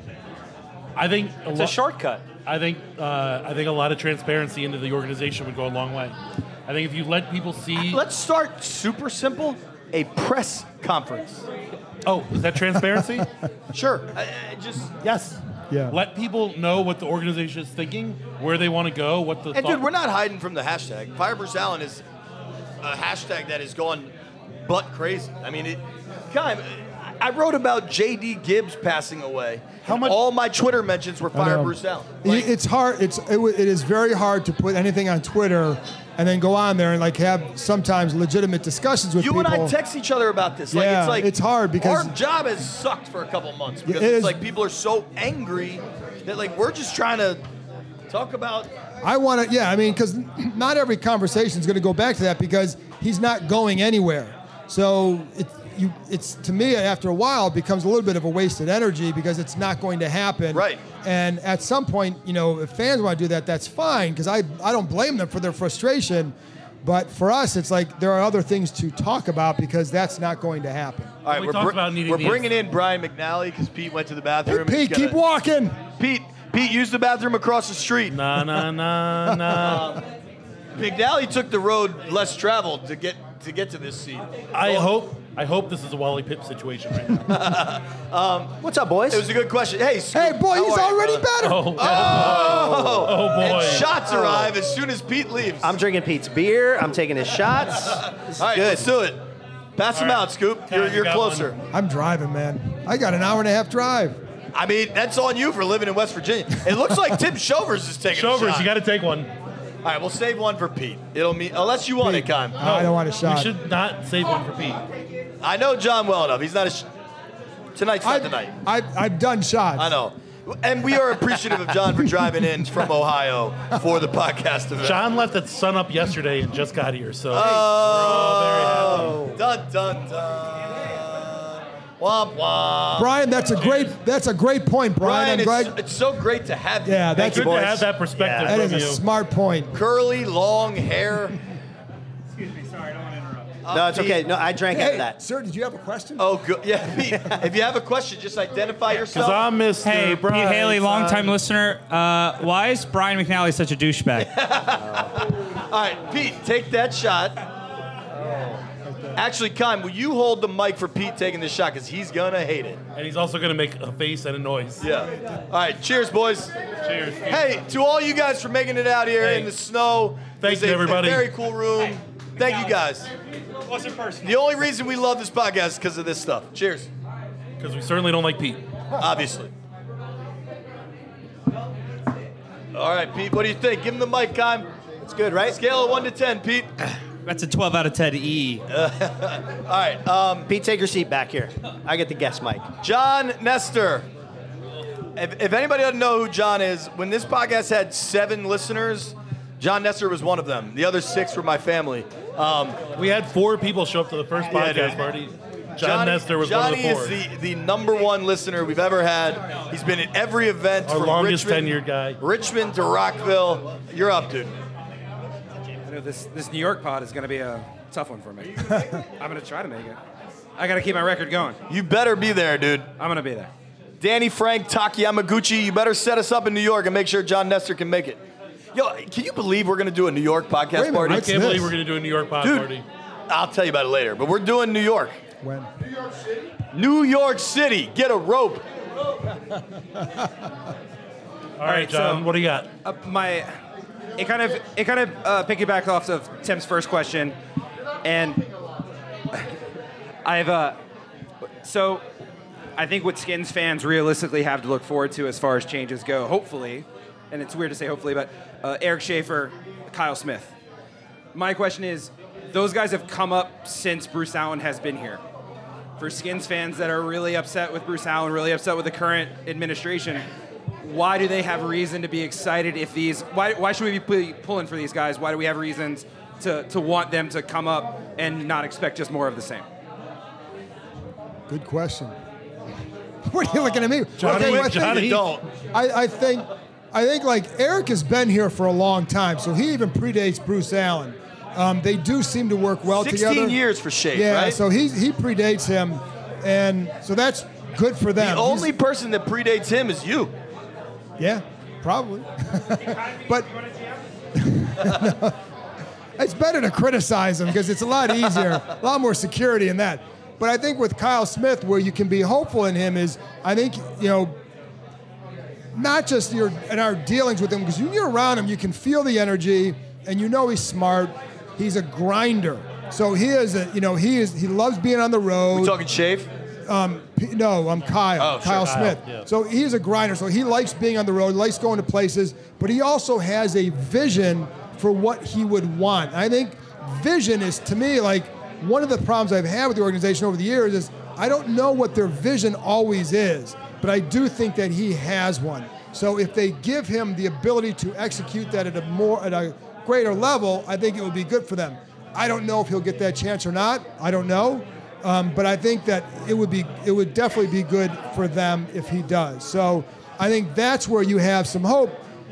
Speaker 6: I think
Speaker 5: It's
Speaker 6: lo-
Speaker 5: a shortcut.
Speaker 6: I think. Uh, I think a lot of transparency into the organization would go a long way. I think if you let people see.
Speaker 4: Let's start super simple. A press conference.
Speaker 6: Oh, is that transparency?
Speaker 4: Sure. I, I just
Speaker 6: Yes.
Speaker 9: Yeah.
Speaker 6: Let people know what the organization is thinking, where they want to go, what the.
Speaker 4: And
Speaker 6: thought-
Speaker 4: dude, we're not hiding from the hashtag. Fire Bruce Allen is a hashtag that has gone butt crazy. I mean, it, God, I wrote about J D Gibbs passing away. How much? All my Twitter mentions were
Speaker 9: I
Speaker 4: Fire
Speaker 9: know.
Speaker 4: Bruce Allen.
Speaker 9: It- it's hard. It's it, w- it is very hard to put anything on Twitter and then go on there and like have sometimes legitimate discussions with
Speaker 4: You
Speaker 9: people.
Speaker 4: and I text each other about this. Like,
Speaker 9: Yeah,
Speaker 4: it's like
Speaker 9: it's hard because-
Speaker 4: our job has sucked for a couple months because
Speaker 9: It
Speaker 4: it's
Speaker 9: is-
Speaker 4: like people are so angry that like we're just trying to talk about.
Speaker 9: I want to, yeah, I mean, because not every conversation is going to go back to that because he's not going anywhere. So it, you, it's to me after a while it becomes a little bit of a wasted energy because it's not going to happen.
Speaker 4: Right.
Speaker 9: And at some point, you know, if fans want to do that, that's fine because I I don't blame them for their frustration. But for us, it's like there are other things to talk about because that's not going to happen.
Speaker 4: All right,
Speaker 6: We
Speaker 4: we're,
Speaker 6: talked
Speaker 4: br-
Speaker 6: about needing
Speaker 4: we're
Speaker 6: the
Speaker 4: bringing in Brian McNally because Pete went to the bathroom.
Speaker 9: Hey,
Speaker 4: and he's
Speaker 9: Pete, keep
Speaker 4: gonna-
Speaker 9: walking.
Speaker 4: Pete, Pete, use the bathroom across the street.
Speaker 6: Nah, nah, nah, nah.
Speaker 4: McNally took the road less traveled to get to get to this seat.
Speaker 6: I hope. I hope this is a Wally Pipp situation right now.
Speaker 4: Um,
Speaker 16: What's up, boys?
Speaker 4: it was a good question. Hey, Scoop,
Speaker 9: Hey, boy,
Speaker 4: how
Speaker 9: he's
Speaker 4: are you,
Speaker 9: already
Speaker 4: brother?
Speaker 9: better.
Speaker 6: Oh,
Speaker 4: Oh,
Speaker 6: oh boy.
Speaker 4: And shots arrive as soon as Pete leaves.
Speaker 16: I'm drinking Pete's beer. I'm taking his shots. This is
Speaker 4: All right,
Speaker 16: good.
Speaker 4: let's do it. Pass them
Speaker 6: All right.
Speaker 4: out, Scoop.
Speaker 6: Kyle,
Speaker 4: You're,
Speaker 6: you
Speaker 4: you're
Speaker 6: got
Speaker 4: closer.
Speaker 9: I'm driving, man. I got an hour and a half drive.
Speaker 4: I mean, that's on you for living in West Virginia. It looks like Tim Shovers is taking a
Speaker 6: Shovers,
Speaker 4: shot.
Speaker 6: you got to take one.
Speaker 4: All right, we'll save one for Pete. It'll mean unless you want it, Kyle.
Speaker 9: I don't want a shot.
Speaker 6: We should not save one for Pete.
Speaker 4: I know John well enough. He's not a. Sh- Tonight's not
Speaker 9: I've,
Speaker 4: tonight.
Speaker 9: I've, I've done shots.
Speaker 4: I know. And we are appreciative of John for driving in from Ohio for the podcast event.
Speaker 6: John left at sun up yesterday and just got here, so
Speaker 4: Oh, dun dun dun. Womp womp.
Speaker 9: Brian, that's a great that's a great point, Brian.
Speaker 4: Brian,
Speaker 9: I'm
Speaker 4: it's,
Speaker 9: glad.
Speaker 4: it's so great to have you.
Speaker 9: Yeah,
Speaker 6: it's
Speaker 9: that's
Speaker 6: good
Speaker 9: boys.
Speaker 6: to have that perspective
Speaker 9: That
Speaker 6: from
Speaker 9: is a
Speaker 6: you.
Speaker 9: smart point.
Speaker 4: Curly, long hair.
Speaker 5: Excuse me, sorry, I don't want to interrupt.
Speaker 16: No, it's okay. No, I drank out
Speaker 9: Hey,
Speaker 16: of that.
Speaker 9: sir, did you have a question?
Speaker 4: Oh, good. Yeah, Pete. If you have a question, just identify yourself.
Speaker 6: Because I'm Mister
Speaker 5: Hey, Pete Haley,
Speaker 6: Brightside.
Speaker 5: longtime listener. Uh, why is Brian McNally such a douchebag?
Speaker 4: All right, Pete, take that shot. Actually, Kyle, will you hold the mic for Pete taking this shot? Because he's going to hate it.
Speaker 6: And he's also going to make a face and a noise.
Speaker 4: Yeah. All right, cheers, boys.
Speaker 6: Cheers.
Speaker 4: Hey, to all you guys for making it out here
Speaker 6: Hey.
Speaker 4: in the snow.
Speaker 6: Thank
Speaker 4: It's
Speaker 6: you,
Speaker 4: a,
Speaker 6: everybody.
Speaker 4: A very cool room. Thank you, guys.
Speaker 5: Wasn't personal.
Speaker 4: The only reason we love this podcast is because of this stuff. Cheers.
Speaker 6: Because we certainly don't like Pete.
Speaker 4: Obviously. All right, Pete, what do you think? Give him the mic, Kyle.
Speaker 16: It's good, right?
Speaker 4: Scale of one to ten, Pete.
Speaker 5: That's a twelve out of ten E.
Speaker 4: All right, um,
Speaker 16: Pete, take your seat back here. I get the guest mic.
Speaker 4: John Nestor. If, if anybody doesn't know who John is, when this podcast had seven listeners, John Nestor was one of them. The other six were my family. Um,
Speaker 6: We had four people show up to the first
Speaker 4: Yeah,
Speaker 6: podcast
Speaker 4: dude.
Speaker 6: party. John
Speaker 4: Johnny,
Speaker 6: Nestor was
Speaker 4: Johnny
Speaker 6: one of the four.
Speaker 4: is the, the number one listener we've ever had. He's been at every event
Speaker 6: Our
Speaker 4: from
Speaker 6: longest
Speaker 4: Richmond,
Speaker 6: tenured guy.
Speaker 4: Richmond to Rockville. You're up, dude.
Speaker 17: I know this this New York pod is going to be a tough one for me. I'm going to try to make it. I got to keep my record going.
Speaker 4: You better be there, dude.
Speaker 17: I'm going to be there.
Speaker 4: Danny Frank, Taki Yamaguchi, you better set us up in New York and make sure John Nestor can make it. Yo, can you believe we're going to do a New York podcast
Speaker 9: Wait a minute,
Speaker 4: party?
Speaker 6: I
Speaker 9: what's
Speaker 6: can't
Speaker 9: this?
Speaker 6: believe we're going to do a New York pod
Speaker 4: Dude.
Speaker 6: party.
Speaker 4: I'll tell you about it later. But we're doing New York.
Speaker 9: When?
Speaker 4: New York City. New York City. Get a rope.
Speaker 6: All right, John,
Speaker 17: so,
Speaker 6: what do you got?
Speaker 17: Uh, my, it kind of it kind of uh, piggybacked off of Tim's first question, and I've uh, so I think what Skins fans realistically have to look forward to as far as changes go, hopefully, and it's weird to say hopefully, but uh, Eric Schaefer, Kyle Smith. My question is, those guys have come up since Bruce Allen has been here. For Skins fans that are really upset with Bruce Allen, really upset with the current administration, why do they have reason to be excited if these, why, why should we be pulling for these guys? Why do we have reasons to, to want them to come up and not expect just more of the same?
Speaker 9: Good question. What are you looking at me?
Speaker 6: Johnny,
Speaker 9: okay, well, I
Speaker 6: Johnny.
Speaker 9: think,
Speaker 4: Don't.
Speaker 9: I, I think, I think like Eric has been here for a long time, so he even predates Bruce Allen. Um, they do seem to work well
Speaker 4: sixteen
Speaker 9: together.
Speaker 4: years for Shape,
Speaker 9: yeah,
Speaker 4: right?
Speaker 9: so he he predates him, and so that's good for them.
Speaker 4: The only
Speaker 9: He's-
Speaker 4: person that predates him is you.
Speaker 9: Yeah, probably. But it's better to criticize him because it's a lot easier, a lot more security in that. But I think with Kyle Smith, where you can be hopeful in him is, I think, you know, not just your in our dealings with him, because when you're around him, you can feel the energy, and you know he's smart. He's a grinder. So he is a, you know, he is he loves being on the road.
Speaker 4: We talking Shave?
Speaker 9: Um, P- no, I'm Kyle.
Speaker 4: Oh,
Speaker 9: Kyle
Speaker 4: sure.
Speaker 9: Smith.
Speaker 6: Kyle, yeah.
Speaker 9: So he's a grinder. So he likes being on the road, likes going to places, but he also has a vision for what he would want. I think vision is, to me, like one of the problems I've had with the organization over the years is I don't know what their vision always is, but I do think that he has one. So if they give him the ability to execute that at a more at a greater level, I think it would be good for them. I don't know if he'll get that chance or not. I don't know. Um, but I think that it would be it would definitely be good for them if he does. So I think that's where you have some hope.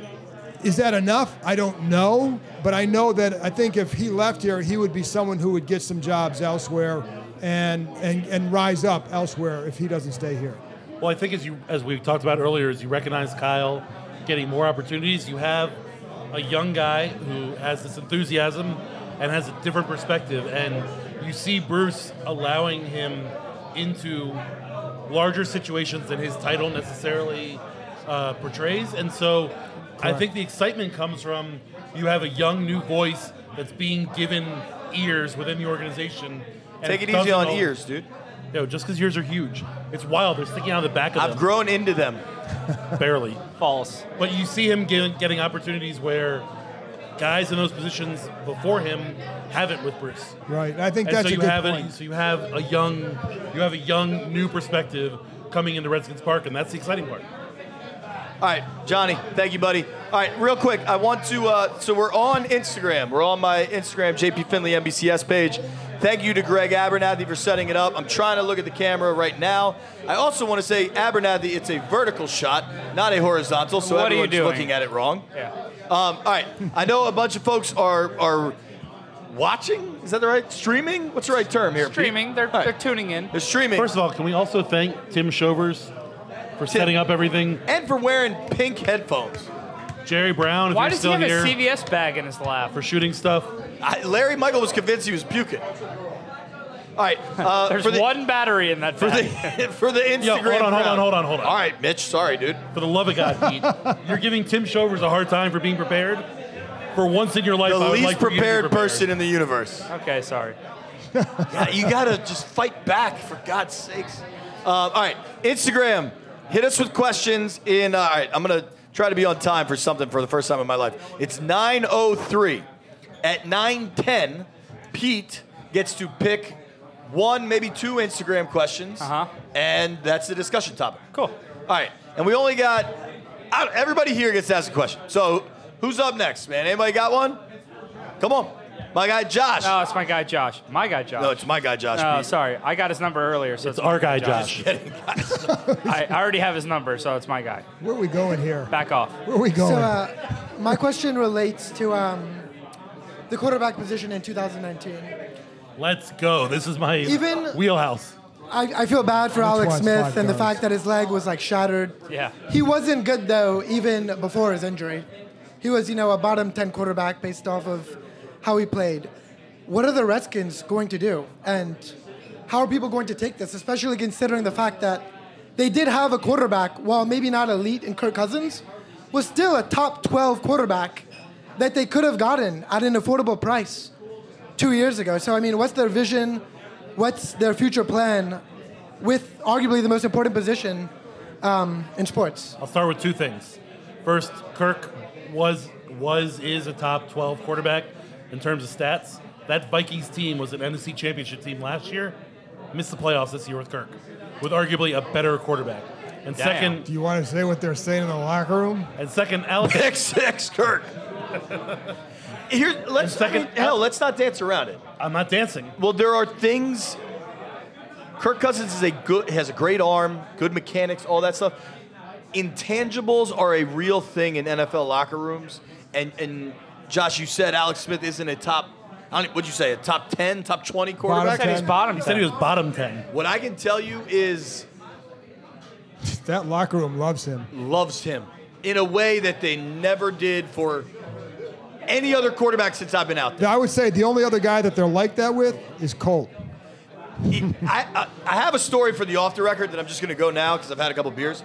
Speaker 9: Is that enough? I don't know. But I know that I think if he left here, he would be someone who would get some jobs elsewhere and and, and rise up elsewhere if he doesn't stay here.
Speaker 6: Well, I think as you as we talked about earlier, as you recognize Kyle getting more opportunities, you have a young guy who has this enthusiasm and has a different perspective, and you see Bruce allowing him into larger situations than his title necessarily uh, portrays, and so I
Speaker 9: Correct.
Speaker 6: think the excitement comes from you have a young new voice that's being given ears within the organization. and
Speaker 4: Take it
Speaker 6: doesn't
Speaker 4: easy on
Speaker 6: al-
Speaker 4: ears, dude.
Speaker 6: Yo, just because ears are huge, it's wild. They're sticking out of the back of
Speaker 4: I've
Speaker 6: them.
Speaker 4: grown into them.
Speaker 6: Barely.
Speaker 5: False.
Speaker 6: But you see him getting, getting opportunities where guys in those positions before him haven't with Bruce.
Speaker 9: Right. I think
Speaker 6: And
Speaker 9: that's
Speaker 6: so
Speaker 9: a
Speaker 6: you
Speaker 9: good
Speaker 6: have
Speaker 9: point.
Speaker 6: A, so you have a young, you have a young new perspective coming into Redskins Park, and that's the exciting part.
Speaker 4: All right, Johnny, thank you, buddy. All right, real quick, I want to, uh, so we're on Instagram. We're on my Instagram, J P Finley N B C S page. Thank you to Greg Abernathy for setting it up. I'm trying to look at the camera right now. I also want to say, Abernathy, it's a vertical shot, not a horizontal, so
Speaker 5: What are you
Speaker 4: everyone's
Speaker 5: doing?
Speaker 4: looking at it wrong.
Speaker 5: Yeah.
Speaker 4: Um, all right, I know a bunch of folks are are watching. Is that the right? Streaming? What's the right term here? Pete?
Speaker 5: Streaming. They're,
Speaker 4: All right.
Speaker 5: they're tuning in.
Speaker 4: They're streaming.
Speaker 6: First of all, can we also thank Tim Shovers for setting up everything?
Speaker 4: And for wearing pink headphones.
Speaker 6: Jerry Brown, if
Speaker 5: Why
Speaker 6: you're
Speaker 5: does he
Speaker 6: still
Speaker 5: have
Speaker 6: here,
Speaker 5: a C V S bag in his lap?
Speaker 6: for shooting stuff.
Speaker 4: I, Larry Michael was convinced he was puking. All right. Uh,
Speaker 5: There's
Speaker 4: for the,
Speaker 5: one battery in that
Speaker 4: for
Speaker 5: bag.
Speaker 4: the for the Instagram.
Speaker 6: Yo, hold on, hold on,
Speaker 4: crowd.
Speaker 6: hold on, hold on.
Speaker 4: All right, Mitch. Sorry, dude.
Speaker 6: For the love of God, Pete, you're giving Tim Shovers a hard time for being prepared. For once in your life,
Speaker 4: The
Speaker 6: I would
Speaker 4: least
Speaker 6: like for you to be
Speaker 4: prepared
Speaker 6: prepared
Speaker 4: person in the universe.
Speaker 5: Okay, sorry.
Speaker 4: Yeah, you gotta just fight back, for God's sakes. Um, all right, Instagram. Hit us with questions. In uh, all right, I'm gonna try to be on time for something for the first time in my life. It's nine oh three. At nine ten, Pete gets to pick one, maybe two Instagram questions,
Speaker 5: Uh-huh.
Speaker 4: and that's the discussion topic.
Speaker 5: Cool.
Speaker 4: All right, and we only got I don't- everybody here gets to ask a question. So who's up next, man? Anybody got one? Come on, my guy Josh.
Speaker 5: No, it's my guy Josh. My guy Josh.
Speaker 4: No, it's my guy Josh.
Speaker 5: No,
Speaker 4: Pete.
Speaker 5: sorry. I got his number earlier, so it's,
Speaker 6: It's our
Speaker 5: my
Speaker 6: guy, Josh.
Speaker 5: I, I already have his number, so it's my guy.
Speaker 9: Where are we going here?
Speaker 5: Back off.
Speaker 9: Where are we going?
Speaker 18: So, uh, my question relates to um, the quarterback position in two thousand nineteen.
Speaker 6: Let's go. This is my
Speaker 18: Even-
Speaker 6: wheelhouse.
Speaker 18: I, I feel bad for
Speaker 9: Which
Speaker 18: Alex
Speaker 9: one's
Speaker 18: Smith
Speaker 9: five
Speaker 18: and the
Speaker 9: yards?
Speaker 18: fact that his leg was like shattered.
Speaker 5: Yeah.
Speaker 18: He wasn't good though, even before his injury. He was, you know, a bottom ten quarterback based off of how he played. what are the Redskins going to do? And how are people going to take this, especially considering the fact that they did have a quarterback, while maybe not elite in Kirk Cousins, was still a top twelve quarterback that they could have gotten at an affordable price two years ago. So, I mean, what's their vision? What's their future plan with arguably the most important position um, in sports?
Speaker 6: I'll start with two things. First, Kirk was, was, is a top twelve quarterback in terms of stats. That Vikings team was an N F C Championship team last year. Missed the playoffs this year with Kirk, with arguably a better quarterback. And
Speaker 9: Damn.
Speaker 6: second,
Speaker 9: do you want to say what they're saying in the locker room?
Speaker 6: And second, Alex.
Speaker 4: Pick six, Kirk. Here, let's
Speaker 6: second,
Speaker 4: I mean, hell, let's not dance around it.
Speaker 6: I'm not dancing.
Speaker 4: Well, there are things. Kirk Cousins is a good, has a great arm, good mechanics, all that stuff. Intangibles are a real thing in N F L locker rooms. And and Josh, you said Alex Smith isn't a top. I don't, what'd you say? A top ten, top twenty quarterback?
Speaker 6: Bottom ten. He said he was bottom He said he was bottom ten.
Speaker 4: What I can tell you is
Speaker 9: that locker room loves him.
Speaker 4: Loves him in a way that they never did for any other quarterback since I've been out there.
Speaker 9: I would say the only other guy that they're like that with is Colt.
Speaker 4: I, I, I have a story for the off the record that I'm just going to go now because I've had a couple beers.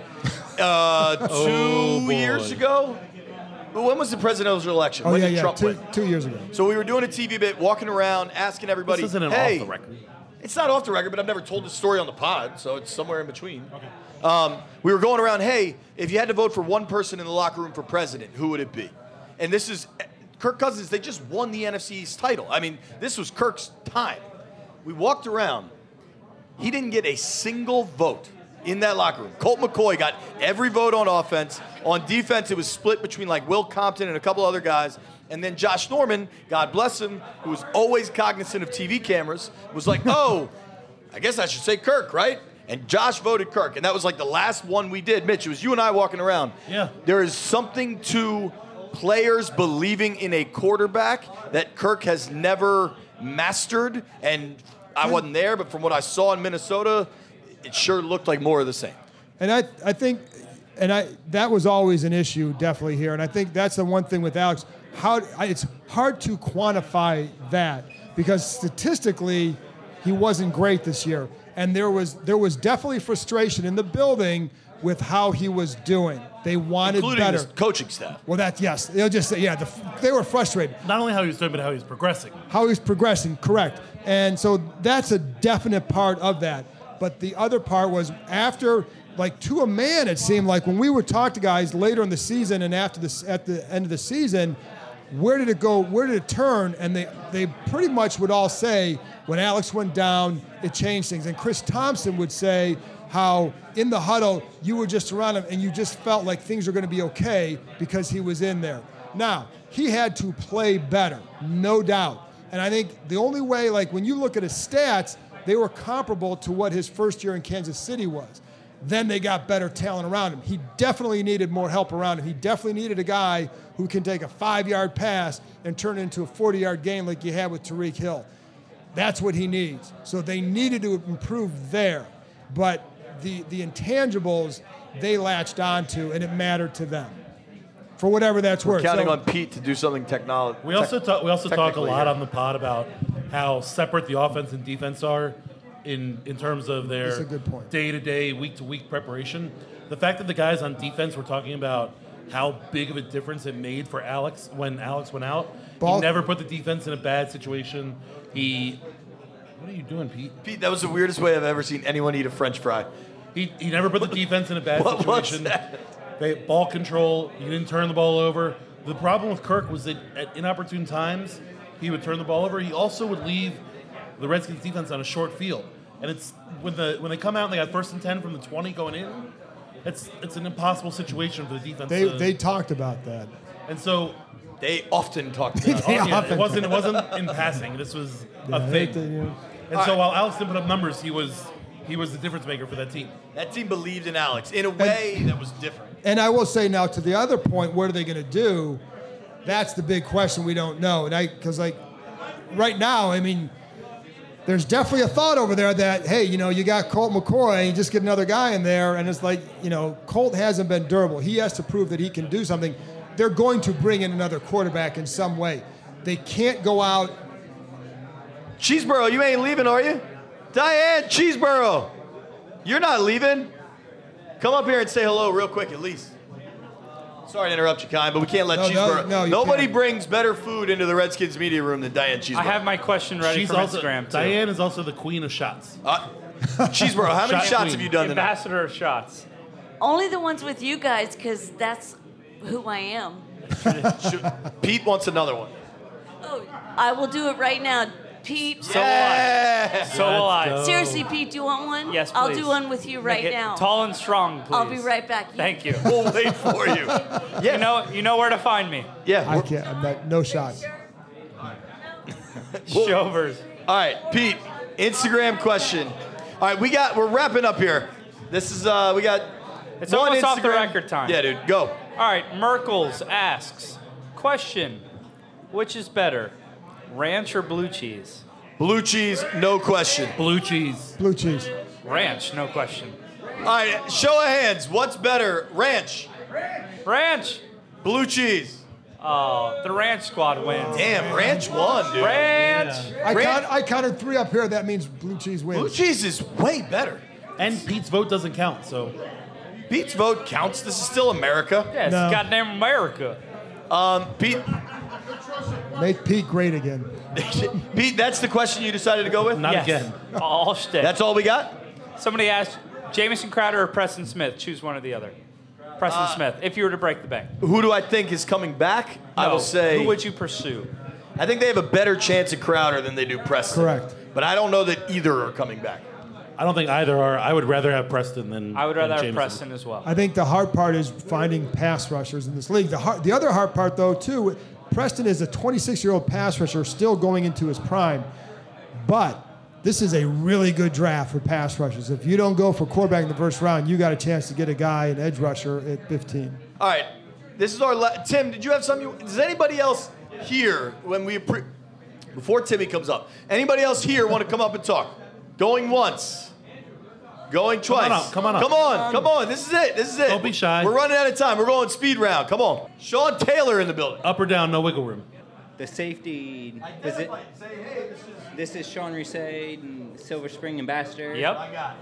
Speaker 4: Uh, two
Speaker 9: Oh, boy.
Speaker 4: years ago, when was the presidential election?
Speaker 9: Oh,
Speaker 4: when
Speaker 9: yeah,
Speaker 4: did
Speaker 9: yeah,
Speaker 4: Trump
Speaker 9: two,
Speaker 4: win?
Speaker 9: two years ago.
Speaker 4: So we were doing a T V bit, walking around, asking everybody,
Speaker 6: This isn't an
Speaker 4: hey,
Speaker 6: off the record.
Speaker 4: It's not off the record, but I've never told this story on the pod, so it's somewhere in between. Okay. Um, we were going around, hey, if you had to vote for one person in the locker room for president, who would it be? And this is Kirk Cousins. They just won the N F C East title. I mean, this was Kirk's time. We walked around. He didn't get a single vote in that locker room. Colt McCoy got every vote on offense. On defense, it was split between like Will Compton and a couple other guys. And then Josh Norman, God bless him, who was always cognizant of T V cameras, was like, oh, I guess I should say Kirk, right? And Josh voted Kirk. And that was like the last one we did. Mitch, it was you and I walking around.
Speaker 6: Yeah.
Speaker 4: There is something to players believing in a quarterback that Kirk has never mastered. And I wasn't there, but from what I saw in Minnesota, it sure looked like more of the same.
Speaker 9: And I, I think, and I that was always an issue, definitely here. And I think that's the one thing with Alex. How it's hard to quantify that because statistically, he wasn't great this year, and there was there was definitely frustration in the building with how he was doing. They wanted
Speaker 4: Including
Speaker 9: better.
Speaker 4: the coaching staff.
Speaker 9: Well, that yes, they'll just say yeah. The, they were frustrated.
Speaker 6: Not only how he was doing, but how he was progressing.
Speaker 9: How he's progressing, correct. And so that's a definite part of that. But the other part was after, like to a man, it seemed like when we would talk to guys later in the season and after this at the end of the season, where did it go? Where did it turn? And they, they pretty much would all say when Alex went down, it changed things. And Chris Thompson would say how in the huddle, you were just around him and you just felt like things were going to be okay because he was in there. Now, he had to play better, no doubt. And I think the only way, like when you look at his stats, they were comparable to what his first year in Kansas City was. Then they got better talent around him. He definitely needed more help around him. He definitely needed a guy who can take a five-yard pass and turn it into a forty-yard game like you had with Tyreek Hill. That's what he needs. So they needed to improve there. But the, the intangibles, they latched onto, and it mattered to them. For whatever that's
Speaker 4: We're
Speaker 9: worth.
Speaker 4: counting
Speaker 9: So-
Speaker 4: on Pete to do something technology.
Speaker 6: We also talk. We also talk a lot on the pod about how separate the offense and defense are in in terms of their
Speaker 9: That's a good point.
Speaker 6: day-to-day, week-to-week preparation. The fact that the guys on defense were talking about how big of a difference it made for Alex when Alex went out.
Speaker 4: Ball-
Speaker 6: He never put the defense in a bad situation. He. What are you doing, Pete?
Speaker 4: Pete, that was the weirdest way I've ever seen anyone eat a French fry.
Speaker 6: He he never put the defense in a bad
Speaker 4: What was
Speaker 6: situation.
Speaker 4: that?
Speaker 6: They ball control. He didn't turn the ball over. The problem with Kirk was that at inopportune times he would turn the ball over. He also would leave the Redskins defense on a short field. And it's when the when they come out and they got first and ten from the twenty going in, it's it's an impossible situation for the defense.
Speaker 9: They,
Speaker 6: to,
Speaker 9: they talked about that.
Speaker 6: and so
Speaker 4: they often talked
Speaker 9: about
Speaker 6: Oh,
Speaker 9: it.
Speaker 6: yeah,
Speaker 9: often.
Speaker 6: it wasn't it wasn't in passing. This was
Speaker 9: Yeah,
Speaker 6: a
Speaker 9: they-
Speaker 6: thing.
Speaker 9: they- yeah.
Speaker 6: And so while Alex didn't put up numbers, he was he was the difference maker for that team.
Speaker 4: That team believed in Alex in a way that was different.
Speaker 9: And I will say now to the other point, what are they going to do? That's the big question we don't know. And I, because like right now, I mean, there's definitely a thought over there that, hey, you know, you got Colt McCoy, you just get another guy in there, and it's like, you know, Colt hasn't been durable. He has to prove that he can do something. They're going to bring in another quarterback in some way. They can't go out
Speaker 4: Cheeseboro, you ain't leaving, are you? Diane Cheeseboro, you're not leaving. Come up here and say hello real quick at least. Sorry to interrupt you, Kyle, but we can't let
Speaker 9: No, no,
Speaker 4: Cheeseboro.
Speaker 9: no, you
Speaker 4: Nobody
Speaker 9: can't.
Speaker 4: brings better food into the Redskins media room than Diane Cheeseboro.
Speaker 5: I have my question ready
Speaker 6: She's
Speaker 5: from
Speaker 6: also,
Speaker 5: Instagram, too.
Speaker 6: Diane is also the queen of shots.
Speaker 4: Uh, Cheeseboro, how many
Speaker 6: Shot
Speaker 4: shots
Speaker 6: queen.
Speaker 4: have you done tonight?
Speaker 5: Ambassador of shots.
Speaker 19: Only the ones with you guys, because that's who I am.
Speaker 4: Pete wants another one.
Speaker 19: Oh, I will do it right now. Pete.
Speaker 5: So will I. So will I.
Speaker 6: Let's go.
Speaker 19: Seriously, Pete, do you want one?
Speaker 5: Yes,
Speaker 19: I'll
Speaker 5: please.
Speaker 19: do one with you right
Speaker 5: Make it
Speaker 19: now.
Speaker 5: Tall and strong, please.
Speaker 19: I'll be right back.
Speaker 5: Thank you.
Speaker 4: We'll wait for you.
Speaker 5: Yeah. You know, you know where to find me.
Speaker 4: Yeah.
Speaker 9: I can't. I'm not, no shots.
Speaker 5: Shovers.
Speaker 4: All right, Pete. Instagram question. All right, we got. We're wrapping up here. This is. uh We got.
Speaker 5: It's
Speaker 4: one
Speaker 5: almost off the
Speaker 4: Instagram-
Speaker 5: record time.
Speaker 4: Yeah, dude. Go.
Speaker 5: All right, Merkles asks, question, which is better, ranch or blue cheese?
Speaker 4: Blue cheese, no question.
Speaker 6: Blue cheese.
Speaker 9: Blue cheese.
Speaker 5: Ranch, no question.
Speaker 4: All right, show of hands. What's better, ranch?
Speaker 5: Ranch.
Speaker 4: Blue cheese.
Speaker 5: Oh, the ranch squad wins.
Speaker 4: Damn, ranch won, dude.
Speaker 5: Ranch.
Speaker 9: I,
Speaker 4: Ran-
Speaker 9: count, I counted three up here. That means blue cheese wins.
Speaker 4: Blue cheese is way better.
Speaker 6: And Pete's vote doesn't count, so.
Speaker 4: Pete's vote counts. This is still America.
Speaker 5: Yeah, it's
Speaker 9: No.
Speaker 5: goddamn America.
Speaker 4: Um, Pete.
Speaker 9: Make Pete great again.
Speaker 4: Pete, that's the question you decided to go with?
Speaker 6: Not
Speaker 5: Yes.
Speaker 6: again.
Speaker 5: All shtick.
Speaker 4: That's all we got?
Speaker 5: Somebody asked, Jamison Crowder or Preston Smith? Choose one or the other. Preston
Speaker 4: Uh,
Speaker 5: Smith, if you were to break the bank.
Speaker 4: Who do I think is coming back? I
Speaker 5: No,
Speaker 4: will say.
Speaker 5: Who would you pursue?
Speaker 4: I think they have a better chance at Crowder than they do Preston.
Speaker 9: Correct.
Speaker 4: But I don't know that either are coming back.
Speaker 6: I don't think either are. I would rather have Preston than.
Speaker 5: I would rather
Speaker 6: than
Speaker 5: have
Speaker 6: Jameson.
Speaker 5: Preston as well.
Speaker 9: I think the hard part is finding pass rushers in this league. The hard, the other hard part, though, too, Preston is a twenty-six-year-old pass rusher still going into his prime. But this is a really good draft for pass rushers. If you don't go for quarterback in the first round, you got a chance to get a guy, an edge rusher, at fifteen.
Speaker 4: All right. This is our. La- Tim, did you have something? You- does anybody else here, when we. Pre- before Timmy comes up, anybody else here want to come up and talk? Going once. Going
Speaker 6: Come
Speaker 4: twice.
Speaker 6: on up, come on up.
Speaker 4: Come on, come on. This is it. This is it.
Speaker 6: Don't be shy.
Speaker 4: We're running out of time. We're going speed round. Come on. Sean Taylor in the building.
Speaker 6: Up or down, no wiggle room.
Speaker 20: The safety. Is it, this is Sean Resaid and Silver Spring Ambassador.
Speaker 5: Yep.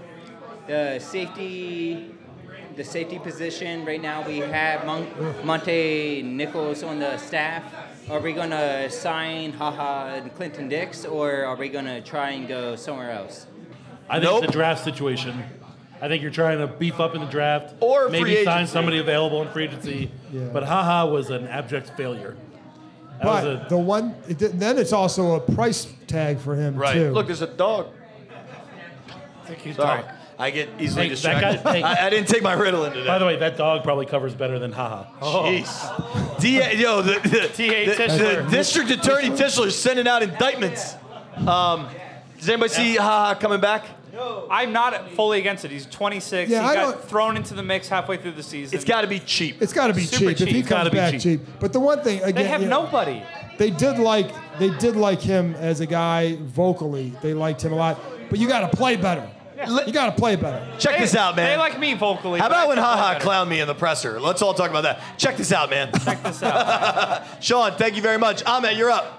Speaker 20: The safety, the safety position right now we have Mon- Monte Nichols on the staff. Are we gonna sign Haha and Clinton Dix, or are we gonna try and go somewhere else?
Speaker 6: I think it's a draft situation. I think you're trying to beef up in the draft,
Speaker 4: Or
Speaker 6: maybe
Speaker 4: free
Speaker 6: sign
Speaker 4: agency.
Speaker 6: somebody available in free agency.
Speaker 9: Yeah.
Speaker 6: But haha was an abject failure. That was
Speaker 9: But
Speaker 6: a,
Speaker 9: the one, it, then it's also a price tag for him,
Speaker 4: Right.
Speaker 9: too.
Speaker 4: Look, there's a dog.
Speaker 6: Thank you,
Speaker 4: Sorry.
Speaker 6: dog.
Speaker 4: I get easily
Speaker 6: Hey, that guy-
Speaker 4: distracted.
Speaker 6: hey.
Speaker 4: I, I didn't take my Ritalin today.
Speaker 6: By the way, that dog probably covers better than haha.
Speaker 4: Jeez. D- yo, the, the,
Speaker 5: T A
Speaker 4: the,
Speaker 5: Tischler.
Speaker 4: the district attorney Tischler's sending out indictments. Um, does anybody see Haha coming back?
Speaker 5: I'm not fully against it. He's twenty-six.
Speaker 9: Yeah,
Speaker 5: he
Speaker 9: I
Speaker 5: got
Speaker 9: don't-
Speaker 5: thrown into the mix halfway through the season.
Speaker 4: It's got to be cheap.
Speaker 9: It's got to be
Speaker 5: Super
Speaker 9: cheap. If he
Speaker 5: cheap.
Speaker 9: comes
Speaker 6: Gotta be
Speaker 9: back
Speaker 6: cheap.
Speaker 9: cheap. But the one thing, again,
Speaker 5: They have
Speaker 9: you know,
Speaker 5: nobody.
Speaker 9: They did like they did like him as a guy vocally. They liked him a lot. But you got to play better. You got to play better.
Speaker 4: Check
Speaker 5: They-
Speaker 4: this out, man.
Speaker 5: They like me vocally.
Speaker 4: How
Speaker 5: but I
Speaker 4: about when
Speaker 5: can play
Speaker 4: Haha
Speaker 5: better.
Speaker 4: clowned me in the presser? Let's all talk about that. Check this out, man.
Speaker 5: Check this out.
Speaker 4: Sean, thank you very much. Ahmed, you're up.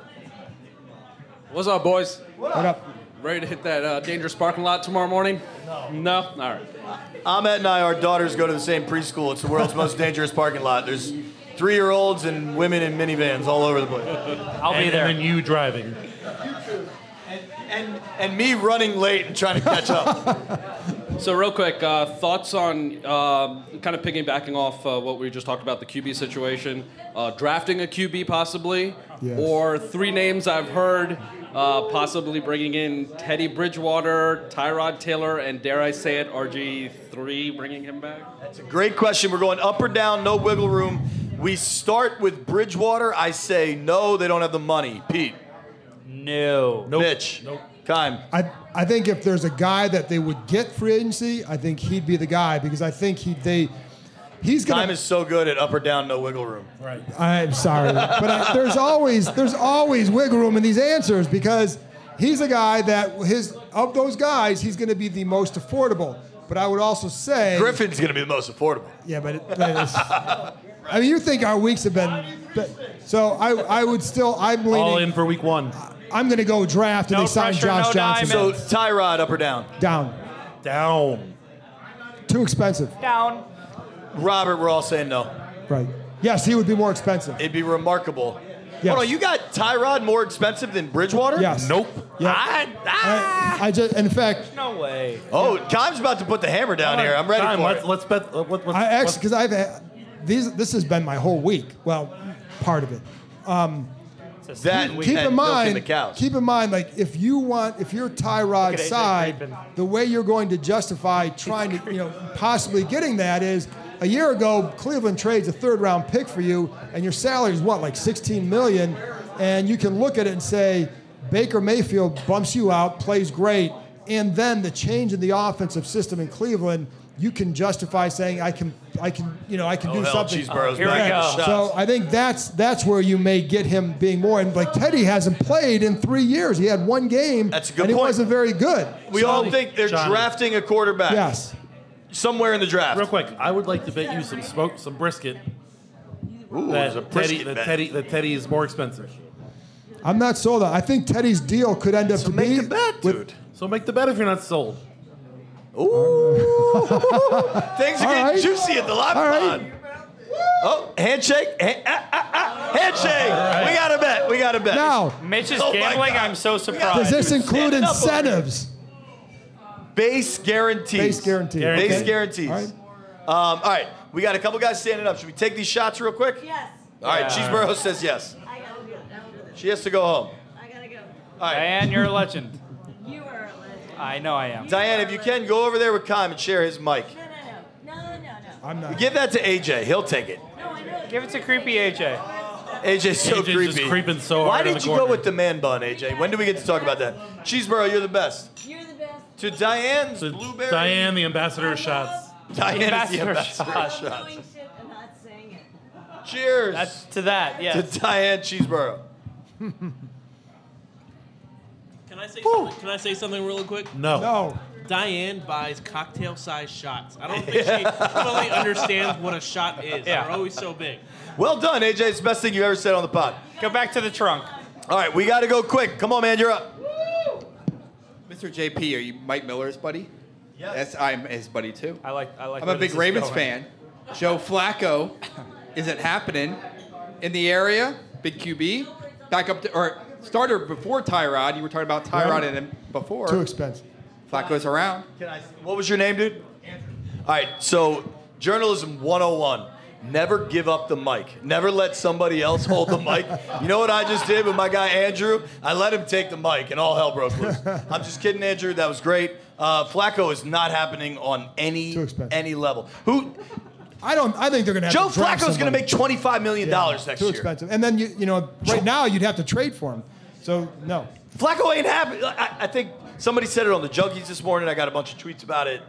Speaker 21: What's up, boys?
Speaker 9: What up?
Speaker 21: Ready to hit that uh, dangerous parking lot tomorrow morning? No. No? All right.
Speaker 4: Ahmed and I, our daughters go to the same preschool. It's the world's most dangerous parking lot. There's three-year-olds and women in minivans all over the place.
Speaker 5: I'll be
Speaker 6: and,
Speaker 5: there.
Speaker 6: And then you driving.
Speaker 4: And, and me running late and trying to catch up.
Speaker 21: So real quick, uh, thoughts on uh, kind of piggybacking off uh, what we just talked about, the Q B situation, uh, drafting a Q B possibly,
Speaker 9: Yes.
Speaker 21: or three names I've heard, uh, possibly bringing in Teddy Bridgewater, Tyrod Taylor, and dare I say it, R G three, bringing him back?
Speaker 4: That's a great question. We're going up or down, no wiggle room. We start with Bridgewater. I say no, they don't have the money. Pete.
Speaker 5: No.
Speaker 6: Nope.
Speaker 4: Mitch.
Speaker 6: Nope.
Speaker 4: Kime.
Speaker 9: I, I think if there's a guy that they would get free agency, I think he'd be the guy because I think he they he's gonna.
Speaker 4: Kime is so good at up or down, no wiggle room.
Speaker 6: Right.
Speaker 9: I'm sorry, but I, there's always there's always wiggle room in these answers because he's a guy that his of those guys he's going to be the most affordable. But I would also say
Speaker 4: Griffin's going to be the most affordable.
Speaker 9: Yeah, but it, that is, I mean, you think our weeks have been, but- so I I would still I'm leaning.
Speaker 6: All in for week one.
Speaker 9: I'm going to go draft and
Speaker 4: No
Speaker 9: they sign
Speaker 4: pressure,
Speaker 9: Josh
Speaker 4: no
Speaker 9: Johnson.
Speaker 4: diamond. So Tyrod up or down?
Speaker 9: Down.
Speaker 6: Down.
Speaker 9: Too expensive.
Speaker 5: Down.
Speaker 4: Robert, we're all saying no.
Speaker 9: Right. Yes, he would be more expensive.
Speaker 4: It'd be remarkable.
Speaker 9: Yes.
Speaker 4: Hold on, you got Tyrod more expensive than Bridgewater?
Speaker 9: Yes.
Speaker 6: Nope.
Speaker 9: Yeah.
Speaker 4: I,
Speaker 9: I, I just, in fact,
Speaker 5: No way.
Speaker 4: oh, Kime's about to put the hammer down here. I'm ready
Speaker 6: Time,
Speaker 4: for
Speaker 6: let's,
Speaker 4: it.
Speaker 6: let's bet. Uh, what, what's,
Speaker 9: I actually,
Speaker 6: what's-
Speaker 9: because I've had, these, this has been my whole week. Well, part of it. Um,
Speaker 4: That
Speaker 9: keep
Speaker 4: and
Speaker 9: in mind,
Speaker 4: milking the cows.
Speaker 9: keep in mind, like if you want, if you're Tyrod's
Speaker 5: Look at A J
Speaker 9: side,
Speaker 5: creeping.
Speaker 9: the way you're going to justify trying to, you know, possibly getting that is a year ago, Cleveland trades a third round pick for you, and your salary is what, like sixteen million, and you can look at it and say, Baker Mayfield bumps you out, plays great, and then the change in the offensive system in Cleveland, you can justify saying I can, I can, you know, I can
Speaker 4: Oh,
Speaker 9: do
Speaker 4: hell,
Speaker 9: something.
Speaker 4: Cheeseburger's
Speaker 5: Here we
Speaker 4: back
Speaker 5: go.
Speaker 4: in the shots.
Speaker 9: So I think that's that's where you may get him being more. And like Teddy hasn't played in three years. He had one game.
Speaker 4: That's a good
Speaker 9: and
Speaker 4: point.
Speaker 9: he wasn't very good.
Speaker 4: We
Speaker 9: So-
Speaker 4: all think they're
Speaker 6: Johnny.
Speaker 4: drafting a quarterback.
Speaker 9: Yes.
Speaker 4: Somewhere in the draft.
Speaker 6: Real quick, I would like to bet you some smoke, some brisket.
Speaker 4: Ooh,
Speaker 6: that
Speaker 4: there's a
Speaker 6: Teddy,
Speaker 4: brisket
Speaker 6: that
Speaker 4: bet.
Speaker 6: Teddy, that Teddy is more expensive.
Speaker 9: I'm not sold on. I think Teddy's deal could end up
Speaker 4: So
Speaker 9: to
Speaker 4: make
Speaker 9: be
Speaker 4: the bet,
Speaker 9: with-
Speaker 4: dude.
Speaker 6: So make the bet if you're not sold.
Speaker 4: Ooh. Things are
Speaker 9: All
Speaker 4: getting
Speaker 9: right.
Speaker 4: juicy at the live
Speaker 9: All right.
Speaker 4: pod. Oh, handshake. Ha- ah, ah, ah. Handshake. We got to bet. We got to bet.
Speaker 9: Now,
Speaker 5: Mitch is
Speaker 4: Oh my
Speaker 5: gambling.
Speaker 4: God.
Speaker 5: I'm so
Speaker 9: does
Speaker 5: surprised.
Speaker 9: this include
Speaker 4: Stand up over here.
Speaker 9: incentives?
Speaker 4: Base guarantees.
Speaker 9: Base guarantee.
Speaker 4: Base
Speaker 9: Okay.
Speaker 4: guarantees.
Speaker 9: All right.
Speaker 4: Um, all right. We got a couple guys standing up. Should we take these shots real quick?
Speaker 19: Yes.
Speaker 4: All right.
Speaker 5: Yeah.
Speaker 4: Cheeseburger says yes.
Speaker 19: I gotta do it. I will do this.
Speaker 4: She has to go home.
Speaker 19: I gotta go.
Speaker 4: All right.
Speaker 5: Diane, you're a legend.
Speaker 19: You are a legend.
Speaker 5: I know I am.
Speaker 4: Diane, if you can, go over there with Kime and share his mic.
Speaker 19: No, no, no. No, no, no.
Speaker 9: I'm not.
Speaker 4: Give that to A J. He'll take it.
Speaker 19: No, I know.
Speaker 5: Give it to creepy A J.
Speaker 4: A J's so
Speaker 6: A J's
Speaker 4: creepy.
Speaker 6: just creeping so
Speaker 4: Why
Speaker 6: hard in
Speaker 4: did
Speaker 6: the
Speaker 4: you go
Speaker 6: corner.
Speaker 4: with the man bun, A J? When do we get to talk about that? Cheeseburger, you're the best.
Speaker 19: You're the best.
Speaker 4: To Diane's
Speaker 6: So
Speaker 4: blueberry.
Speaker 6: Diane, the ambassador of shots.
Speaker 4: Diane is the
Speaker 5: Ambassador
Speaker 4: ambassador of
Speaker 5: shots.
Speaker 4: shots.
Speaker 19: Doing shit and not saying it.
Speaker 4: Cheers
Speaker 5: That's to that. Yeah.
Speaker 4: to Diane Cheeseburger.
Speaker 1: Can I say something? Can I say something really quick?
Speaker 6: No.
Speaker 9: No.
Speaker 1: Diane buys cocktail-sized shots. I don't think she fully understands what a shot is.
Speaker 5: Yeah.
Speaker 1: They're always so big.
Speaker 4: Well done, A J. It's the best thing you ever said on the pod.
Speaker 5: Go back to the trunk.
Speaker 4: All right, we got to go quick. Come on, man, you're up.
Speaker 22: Mister J P, are you Mike Miller's buddy?
Speaker 4: Yes.
Speaker 22: Yes, I'm his buddy too.
Speaker 5: I like. I like.
Speaker 22: I'm a
Speaker 5: where
Speaker 22: big
Speaker 5: this is
Speaker 22: Ravens
Speaker 5: going.
Speaker 22: fan. Joe Flacco isn't happening in the area. Big Q B, back up to or starter before Tyrod. You were talking about Tyrod and him before.
Speaker 9: Too expensive.
Speaker 22: Flacco's around.
Speaker 4: Can I? What was your name, dude? Andrew. All right, so journalism one oh one. Never give up the mic. Never let somebody else hold the mic. You know what I just did with my guy Andrew? I let him take the mic, and all hell broke loose. I'm just kidding, Andrew. That was great. Uh, Flacco is not happening on any any level. Who?
Speaker 9: I don't. I think they're going to have
Speaker 4: Joe
Speaker 9: to draft
Speaker 4: Flacco's going to
Speaker 9: somebody.
Speaker 4: make twenty-five million dollars
Speaker 9: Yeah,
Speaker 4: next
Speaker 9: too
Speaker 4: year.
Speaker 9: expensive. And then you, you know, right now you'd have to trade for him. So no.
Speaker 4: Flacco ain't happy. I, I think somebody said it on the Junkies this morning. I got a bunch of tweets about it.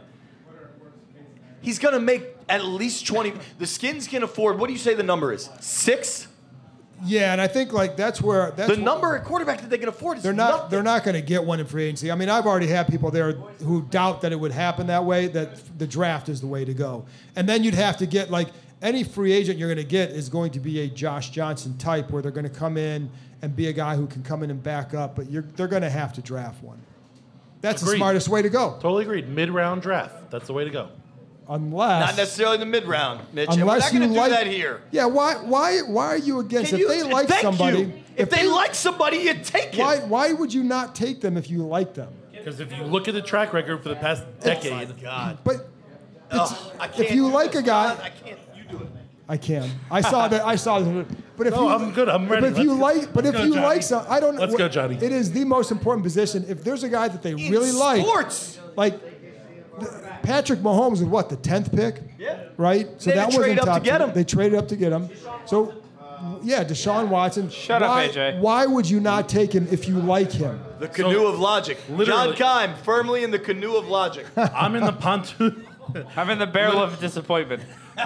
Speaker 4: He's going to make at least twenty. The Skins can afford, what do you say the number is? Six?
Speaker 9: Yeah, and I think like that's where that's
Speaker 4: The
Speaker 9: where-
Speaker 4: number at quarterback that they can afford is
Speaker 9: They're not.
Speaker 4: nothing.
Speaker 9: They're not going to get one in free agency. I mean, I've already had people there who doubt that it would happen that way. That the draft is the way to go, and then you'd have to get like any free agent you're going to get is going to be a Josh Johnson type, where they're going to come in and be a guy who can come in and back up. But you're, they're going to have to draft one. That's
Speaker 6: Agreed.
Speaker 9: the smartest way to go.
Speaker 6: Totally agreed. Mid-round draft. That's the way to go.
Speaker 9: Unless
Speaker 4: Not necessarily in the mid round, Mitch. And we're
Speaker 9: Unless
Speaker 4: not going to
Speaker 9: you
Speaker 4: do
Speaker 9: like,
Speaker 4: that here.
Speaker 9: Yeah, why why why are you against
Speaker 4: Can
Speaker 9: if
Speaker 4: you-
Speaker 9: they like
Speaker 4: thank
Speaker 9: somebody?
Speaker 4: you. If they like somebody, you take
Speaker 9: Why
Speaker 4: it.
Speaker 9: why would you not take them if you like them?
Speaker 6: Because if you look at the track record for the past decade,
Speaker 4: Oh God.
Speaker 9: But
Speaker 4: Ugh, I
Speaker 9: if
Speaker 4: can't
Speaker 9: you
Speaker 4: do
Speaker 9: like
Speaker 4: this,
Speaker 9: a guy,
Speaker 4: John. I can't. You do it.
Speaker 9: I can. I saw that. I saw that. But if
Speaker 6: No,
Speaker 9: you,
Speaker 6: I'm good. I'm ready.
Speaker 9: But if you
Speaker 6: Let's go.
Speaker 9: like, but
Speaker 6: Let's
Speaker 9: if
Speaker 6: go,
Speaker 9: you
Speaker 6: Johnny.
Speaker 9: like some, I don't.
Speaker 6: Let's go, Johnny.
Speaker 9: It is the most important position. If there's a guy that they really
Speaker 4: In
Speaker 9: like,
Speaker 4: sports.
Speaker 9: like the- Patrick Mahomes was what the tenth pick,
Speaker 4: Yeah.
Speaker 9: right? So
Speaker 4: They
Speaker 9: that
Speaker 4: had to trade
Speaker 9: wasn't
Speaker 4: up
Speaker 9: top
Speaker 4: to get
Speaker 9: ten.
Speaker 4: him.
Speaker 9: They traded up to get him. So, yeah, Deshaun Watson.
Speaker 5: Shut up,
Speaker 9: why,
Speaker 5: A J.
Speaker 9: Why would you not take him if you like him?
Speaker 4: The canoe of logic. John
Speaker 6: literally-
Speaker 4: Kime, firmly in the canoe of logic.
Speaker 6: I'm in the pontoon.
Speaker 5: I'm in the barrel of disappointment.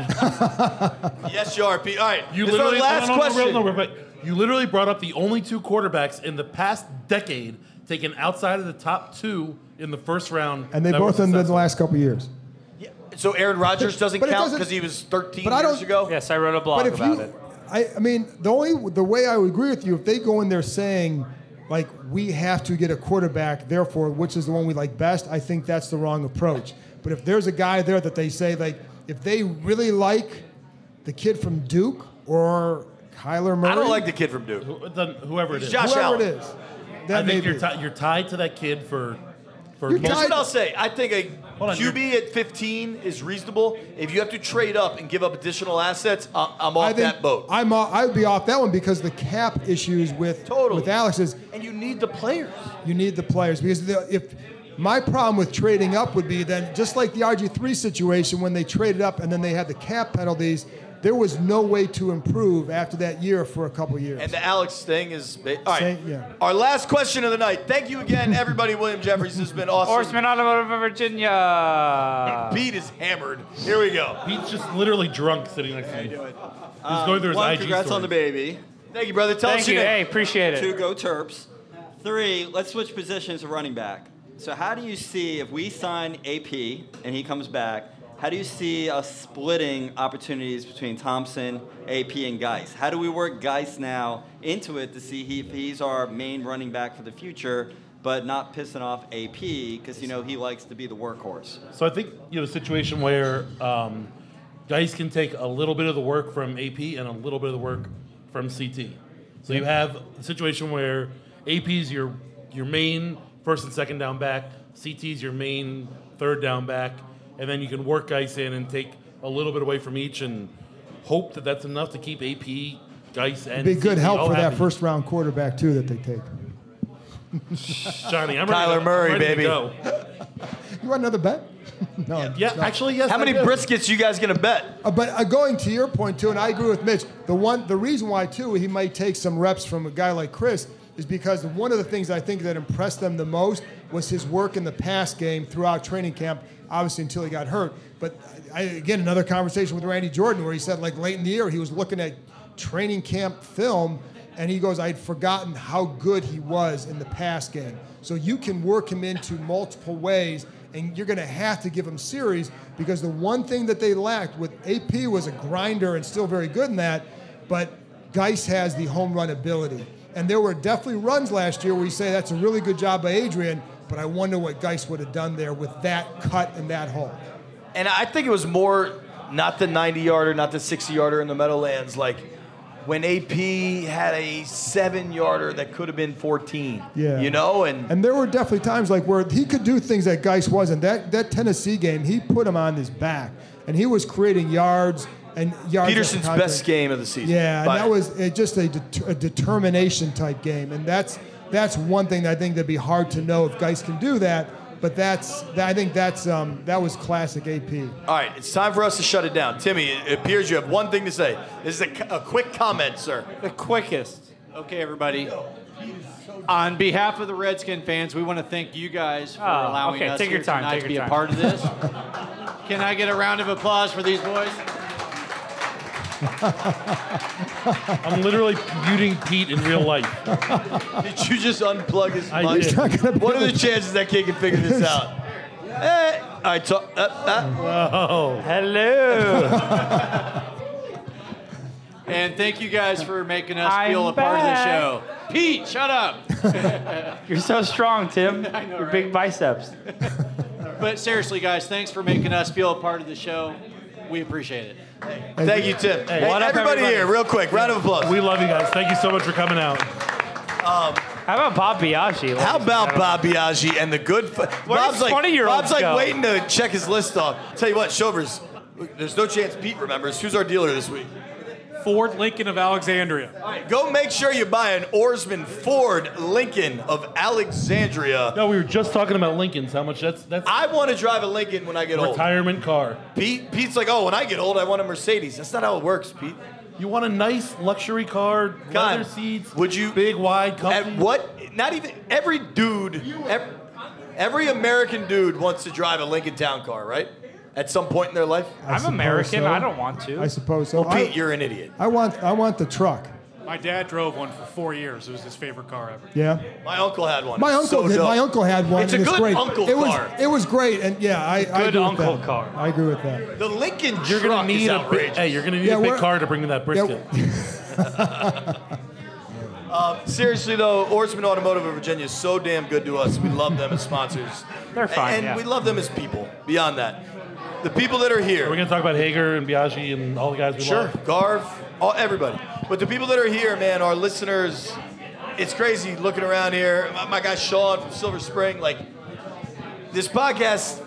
Speaker 4: Yes, you are, Pete. All right.
Speaker 6: You
Speaker 4: this is our
Speaker 6: literally
Speaker 4: last
Speaker 6: no, no, no,
Speaker 4: question.
Speaker 6: no, no, no, no, You literally brought up the only two quarterbacks in the past decade taken outside of the top two in the first round.
Speaker 9: And they
Speaker 6: that were
Speaker 9: both in the
Speaker 6: successful.
Speaker 9: last couple of years.
Speaker 4: So Aaron Rodgers doesn't
Speaker 9: But it
Speaker 4: count
Speaker 9: doesn't-
Speaker 4: because he was thirteen
Speaker 9: but I
Speaker 4: years
Speaker 9: don't-
Speaker 4: ago?
Speaker 5: Yes, I wrote a blog
Speaker 9: But if
Speaker 5: about
Speaker 9: you,
Speaker 5: it.
Speaker 9: I, I mean, the only the way I would agree with you if they go in there saying like we have to get a quarterback, therefore, which is the one we like best, I think that's the wrong approach. But if there's a guy there that they say, like, if they really like the kid from Duke or Kyler Murray.
Speaker 4: I don't like the kid from Duke.
Speaker 6: Who- then whoever it is.
Speaker 4: Josh
Speaker 9: Whoever
Speaker 4: Allen.
Speaker 9: it is. That
Speaker 6: I
Speaker 9: may
Speaker 6: think you're,
Speaker 9: be.
Speaker 6: ti- you're tied to that kid for for
Speaker 4: Here's
Speaker 6: most-
Speaker 4: what I'll say. I think a
Speaker 6: Hold on,
Speaker 4: Q B at fifteen is reasonable. If you have to trade up and give up additional assets, I- I'm
Speaker 9: I
Speaker 4: off
Speaker 9: think
Speaker 4: that boat.
Speaker 9: I'm off, I would be off that one because the cap issues with with Alex is,
Speaker 4: and you need the players.
Speaker 9: You need the players because the, if my problem with trading up would be then just like the R G three situation when they traded up and then they had the cap penalties, there was no way to improve after that year for a couple years.
Speaker 4: And the Alex thing is all right.
Speaker 9: Say- yeah.
Speaker 4: Our last question of the night. Thank you again, everybody. William Jeffries has been awesome.
Speaker 5: Horseman Automotive of Virginia.
Speaker 4: Pete is hammered. Here we go.
Speaker 6: Pete's just literally drunk sitting next to me. He's going through his
Speaker 2: one,
Speaker 6: I G
Speaker 2: congrats
Speaker 6: story.
Speaker 2: on the baby.
Speaker 4: Thank you, brother. Tell
Speaker 5: Thank
Speaker 4: us
Speaker 5: you.
Speaker 4: your name.
Speaker 5: Hey, appreciate it.
Speaker 2: Two, go Terps. Three, let's switch positions to running back. So how do you see, if we sign A P and he comes back, how do you see us splitting opportunities between Thompson, A P, and Geis? How do we work Geis now into it to see he, if he's our main running back for the future, but not pissing off A P because, you know, he likes to be the workhorse?
Speaker 6: So I think you have a situation where um, guys can take a little bit of the work from A P and a little bit of the work from C T. So you have a situation where A P is your your main first and second down back, C T is your main third down back, and then you can work guys in and take a little bit away from each and hope that that's enough to keep A P, Geis, and
Speaker 9: Be good
Speaker 6: C T
Speaker 9: help
Speaker 6: all
Speaker 9: for that
Speaker 6: happy.
Speaker 9: first round quarterback too that they take.
Speaker 6: Johnny, I'm ready
Speaker 4: Kyler
Speaker 6: to,
Speaker 4: Murray,
Speaker 6: I'm ready
Speaker 4: baby.
Speaker 6: To go.
Speaker 9: You want another bet? No.
Speaker 6: Yeah,
Speaker 9: no.
Speaker 6: actually, yes.
Speaker 4: How
Speaker 6: I
Speaker 4: many
Speaker 6: do.
Speaker 4: briskets you guys gonna bet?
Speaker 9: Uh, but uh, going to your point too, and I agree with Mitch. The one, the reason why too he might take some reps from a guy like Chris is because one of the things I think that impressed them the most was his work in the pass game throughout training camp. Obviously, until he got hurt. But I, again, another conversation with Randy Jordan where he said like late in the year he was looking at training camp film, and he goes, "I'd forgotten how good he was in the pass game." So you can work him into multiple ways. And you're going to have to give him series because the one thing that they lacked with A P was a grinder and still very good in that, but Geis has the home run ability. And there were definitely runs last year where you say that's a really good job by Adrian, but I wonder what Geis would have done there with that cut and that hole.
Speaker 4: And I think it was more not the ninety-yarder, not the sixty-yarder in the Meadowlands, like when A P had a seven-yarder that could have been fourteen.
Speaker 9: Yeah.
Speaker 4: You know, and
Speaker 9: And there were definitely times like where he could do things that Geis wasn't. That that Tennessee game, he put him on his back, and he was creating yards and yards.
Speaker 4: Peterson's
Speaker 9: after contact.
Speaker 4: best game of the season.
Speaker 9: Yeah, and
Speaker 4: By-
Speaker 9: that was uh, just a, det- a determination type game, and that's that's one thing that I think that'd be hard to know if Geis can do that. But that's I think that's um, that was classic A P.
Speaker 4: All right, it's time for us to shut it down. Timmy, it appears you have one thing to say. This is a, a quick comment, sir.
Speaker 12: The quickest. Okay, everybody. On behalf of the Redskin fans, we want to thank you guys for
Speaker 5: Oh,
Speaker 12: allowing
Speaker 5: okay,
Speaker 12: us
Speaker 5: take
Speaker 12: here
Speaker 5: your time,
Speaker 12: tonight
Speaker 5: take
Speaker 12: to be
Speaker 5: your
Speaker 12: a
Speaker 5: time.
Speaker 12: part of this. Can I get a round of applause for these boys?
Speaker 6: I'm literally muting Pete in real life.
Speaker 4: Did you just unplug his
Speaker 6: I
Speaker 4: mic?
Speaker 6: did.
Speaker 4: What are the chances that kid can figure this out? Hey, all right, talk. Uh, uh.
Speaker 6: Whoa.
Speaker 5: Hello.
Speaker 12: And thank you guys for making us
Speaker 5: I'm
Speaker 12: feel a part of the
Speaker 5: back.
Speaker 12: show. Pete, shut up.
Speaker 5: You're so strong, Tim.
Speaker 12: I know,
Speaker 5: Your
Speaker 12: right?
Speaker 5: big biceps.
Speaker 12: But seriously, guys, thanks for making us feel a part of the show. We appreciate it.
Speaker 4: Thank you, Tim. Hey,
Speaker 6: what up,
Speaker 4: everybody,
Speaker 6: everybody?
Speaker 4: here, real quick, round of applause.
Speaker 6: We love you guys. Thank you so much for coming out.
Speaker 4: Um,
Speaker 5: How about Bob Biaggi?
Speaker 4: How about Bob Biaggi and the good? F- Bob's like
Speaker 5: twenty-year-olds
Speaker 4: Bob's like
Speaker 5: go?
Speaker 4: waiting to check his list off. Tell you what, Shovers, there's no chance Pete remembers. Who's our dealer this week?
Speaker 3: Ford Lincoln of Alexandria.
Speaker 4: All right, go make sure you buy an Oarsman Ford Lincoln of Alexandria.
Speaker 6: No, we were just talking about Lincolns. How much that's that's
Speaker 4: I want to drive a Lincoln when I get old.
Speaker 6: retirement car.
Speaker 4: Pete, Pete's like, oh, when I get old, I want a Mercedes. That's not how it works, Pete.
Speaker 6: You want a nice luxury car,
Speaker 4: God,
Speaker 6: leather seats,
Speaker 4: would you
Speaker 6: big, wide, comfy.
Speaker 4: At what? Not even every dude, every, every American dude wants to drive a Lincoln Town Car, right? At some point in their life.
Speaker 9: I
Speaker 5: I'm
Speaker 9: suppose
Speaker 5: American.
Speaker 9: so.
Speaker 5: I don't want to.
Speaker 9: I suppose so.
Speaker 4: Well, Pete,
Speaker 9: I,
Speaker 4: you're an idiot.
Speaker 9: I want I want the truck.
Speaker 3: My dad drove one for four years. It was his favorite car ever.
Speaker 9: Yeah.
Speaker 4: My uncle had one.
Speaker 9: My
Speaker 4: It's
Speaker 9: uncle
Speaker 4: so
Speaker 9: did.
Speaker 4: dope.
Speaker 9: My uncle had one.
Speaker 4: It's a
Speaker 9: and
Speaker 4: good
Speaker 9: great.
Speaker 4: uncle
Speaker 9: it was,
Speaker 4: car.
Speaker 9: It was great, and yeah, I, I
Speaker 5: Good
Speaker 9: agree with
Speaker 5: uncle
Speaker 9: that.
Speaker 5: car.
Speaker 9: I agree with that.
Speaker 4: The Lincoln
Speaker 6: You're
Speaker 4: truck
Speaker 6: gonna need
Speaker 4: is
Speaker 6: a big,
Speaker 4: outrageous.
Speaker 6: hey, you're gonna need
Speaker 9: Yeah,
Speaker 6: a big
Speaker 9: we're-
Speaker 6: car to bring to that brisket.
Speaker 4: Uh, Um, seriously though, Oarsman Automotive of Virginia is so damn good to us. We love them as sponsors.
Speaker 5: They're fine,
Speaker 4: And
Speaker 5: yeah.
Speaker 4: we love them as people. Beyond that, the people that are here.
Speaker 6: Are we going to talk about Hager and Biaggi and all the guys we
Speaker 4: Sure,
Speaker 6: love?
Speaker 4: Garv, all, everybody. But the people that are here, man, our listeners, it's crazy looking around here. My, my guy Sean from Silver Spring, like, this podcast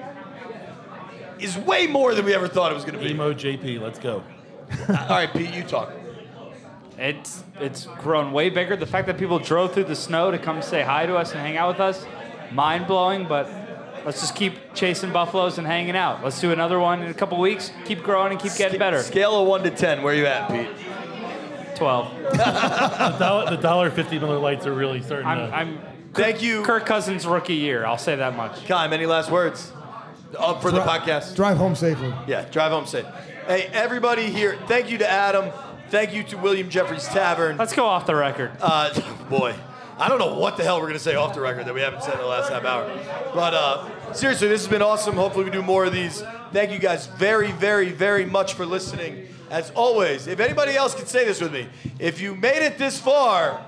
Speaker 4: is way more than we ever thought it was going to be.
Speaker 6: Emo J P, let's go.
Speaker 4: All right, Pete, you talk.
Speaker 5: It's it's grown way bigger. The fact that people drove through the snow to come say hi to us and hang out with us, mind blowing. But let's just keep chasing buffaloes and hanging out. Let's do another one in a couple weeks. Keep growing and keep getting better.
Speaker 4: Scale of one to ten, where you at, Pete?
Speaker 5: Twelve.
Speaker 6: the dollar, the dollar fifty Miller Lights are really starting
Speaker 5: I'm,
Speaker 6: to.
Speaker 5: I'm
Speaker 4: Thank you,
Speaker 5: Kirk Cousins' rookie year. I'll say that much.
Speaker 4: Kyle, any last words uh, for the podcast?
Speaker 9: Drive home safely.
Speaker 4: Yeah, drive home safe. Hey, everybody here, thank you to Adam. Thank you to William Jeffries Tavern.
Speaker 5: Let's go off the record.
Speaker 4: Uh, boy, I don't know what the hell we're going to say off the record that we haven't said in the last half hour. But uh, seriously, this has been awesome. Hopefully we do more of these. Thank you guys very, very, very much for listening. As always, if anybody else can say this with me, if you made it this far,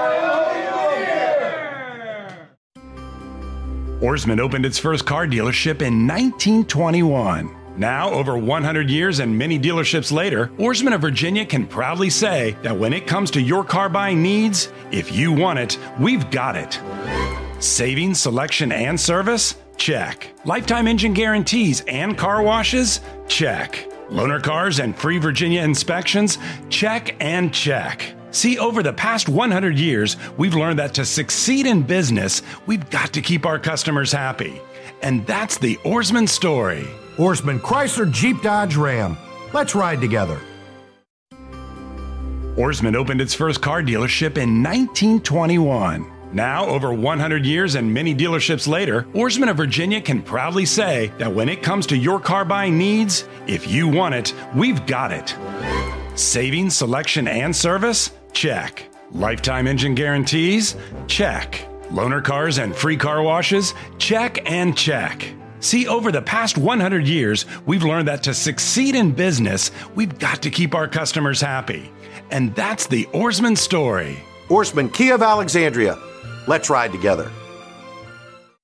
Speaker 7: Ourisman opened its first car dealership in nineteen twenty-one. Now, over one hundred years and many dealerships later, Ourisman of Virginia can proudly say that when it comes to your car buying needs, if you want it, we've got it. Savings, selection, and service? Check. Lifetime engine guarantees and car washes? Check. Loaner cars and free Virginia inspections? Check and check. See, over the past one hundred years, we've learned that to succeed in business, we've got to keep our customers happy. And that's the Ourisman story.
Speaker 8: Ourisman Chrysler Jeep Dodge Ram. Let's ride together.
Speaker 7: Ourisman opened its first car dealership in nineteen twenty-one. Now, over one hundred years and many dealerships later, Ourisman of Virginia can proudly say that when it comes to your car buying needs, if you want it, we've got it. Savings, selection, and service? Check. Lifetime engine guarantees? Check. Loaner cars and free car washes? Check and check. See, over the past one hundred years, we've learned that to succeed in business, we've got to keep our customers happy. And that's the Ourisman story.
Speaker 8: Ourisman Kia of Alexandria. Let's ride together.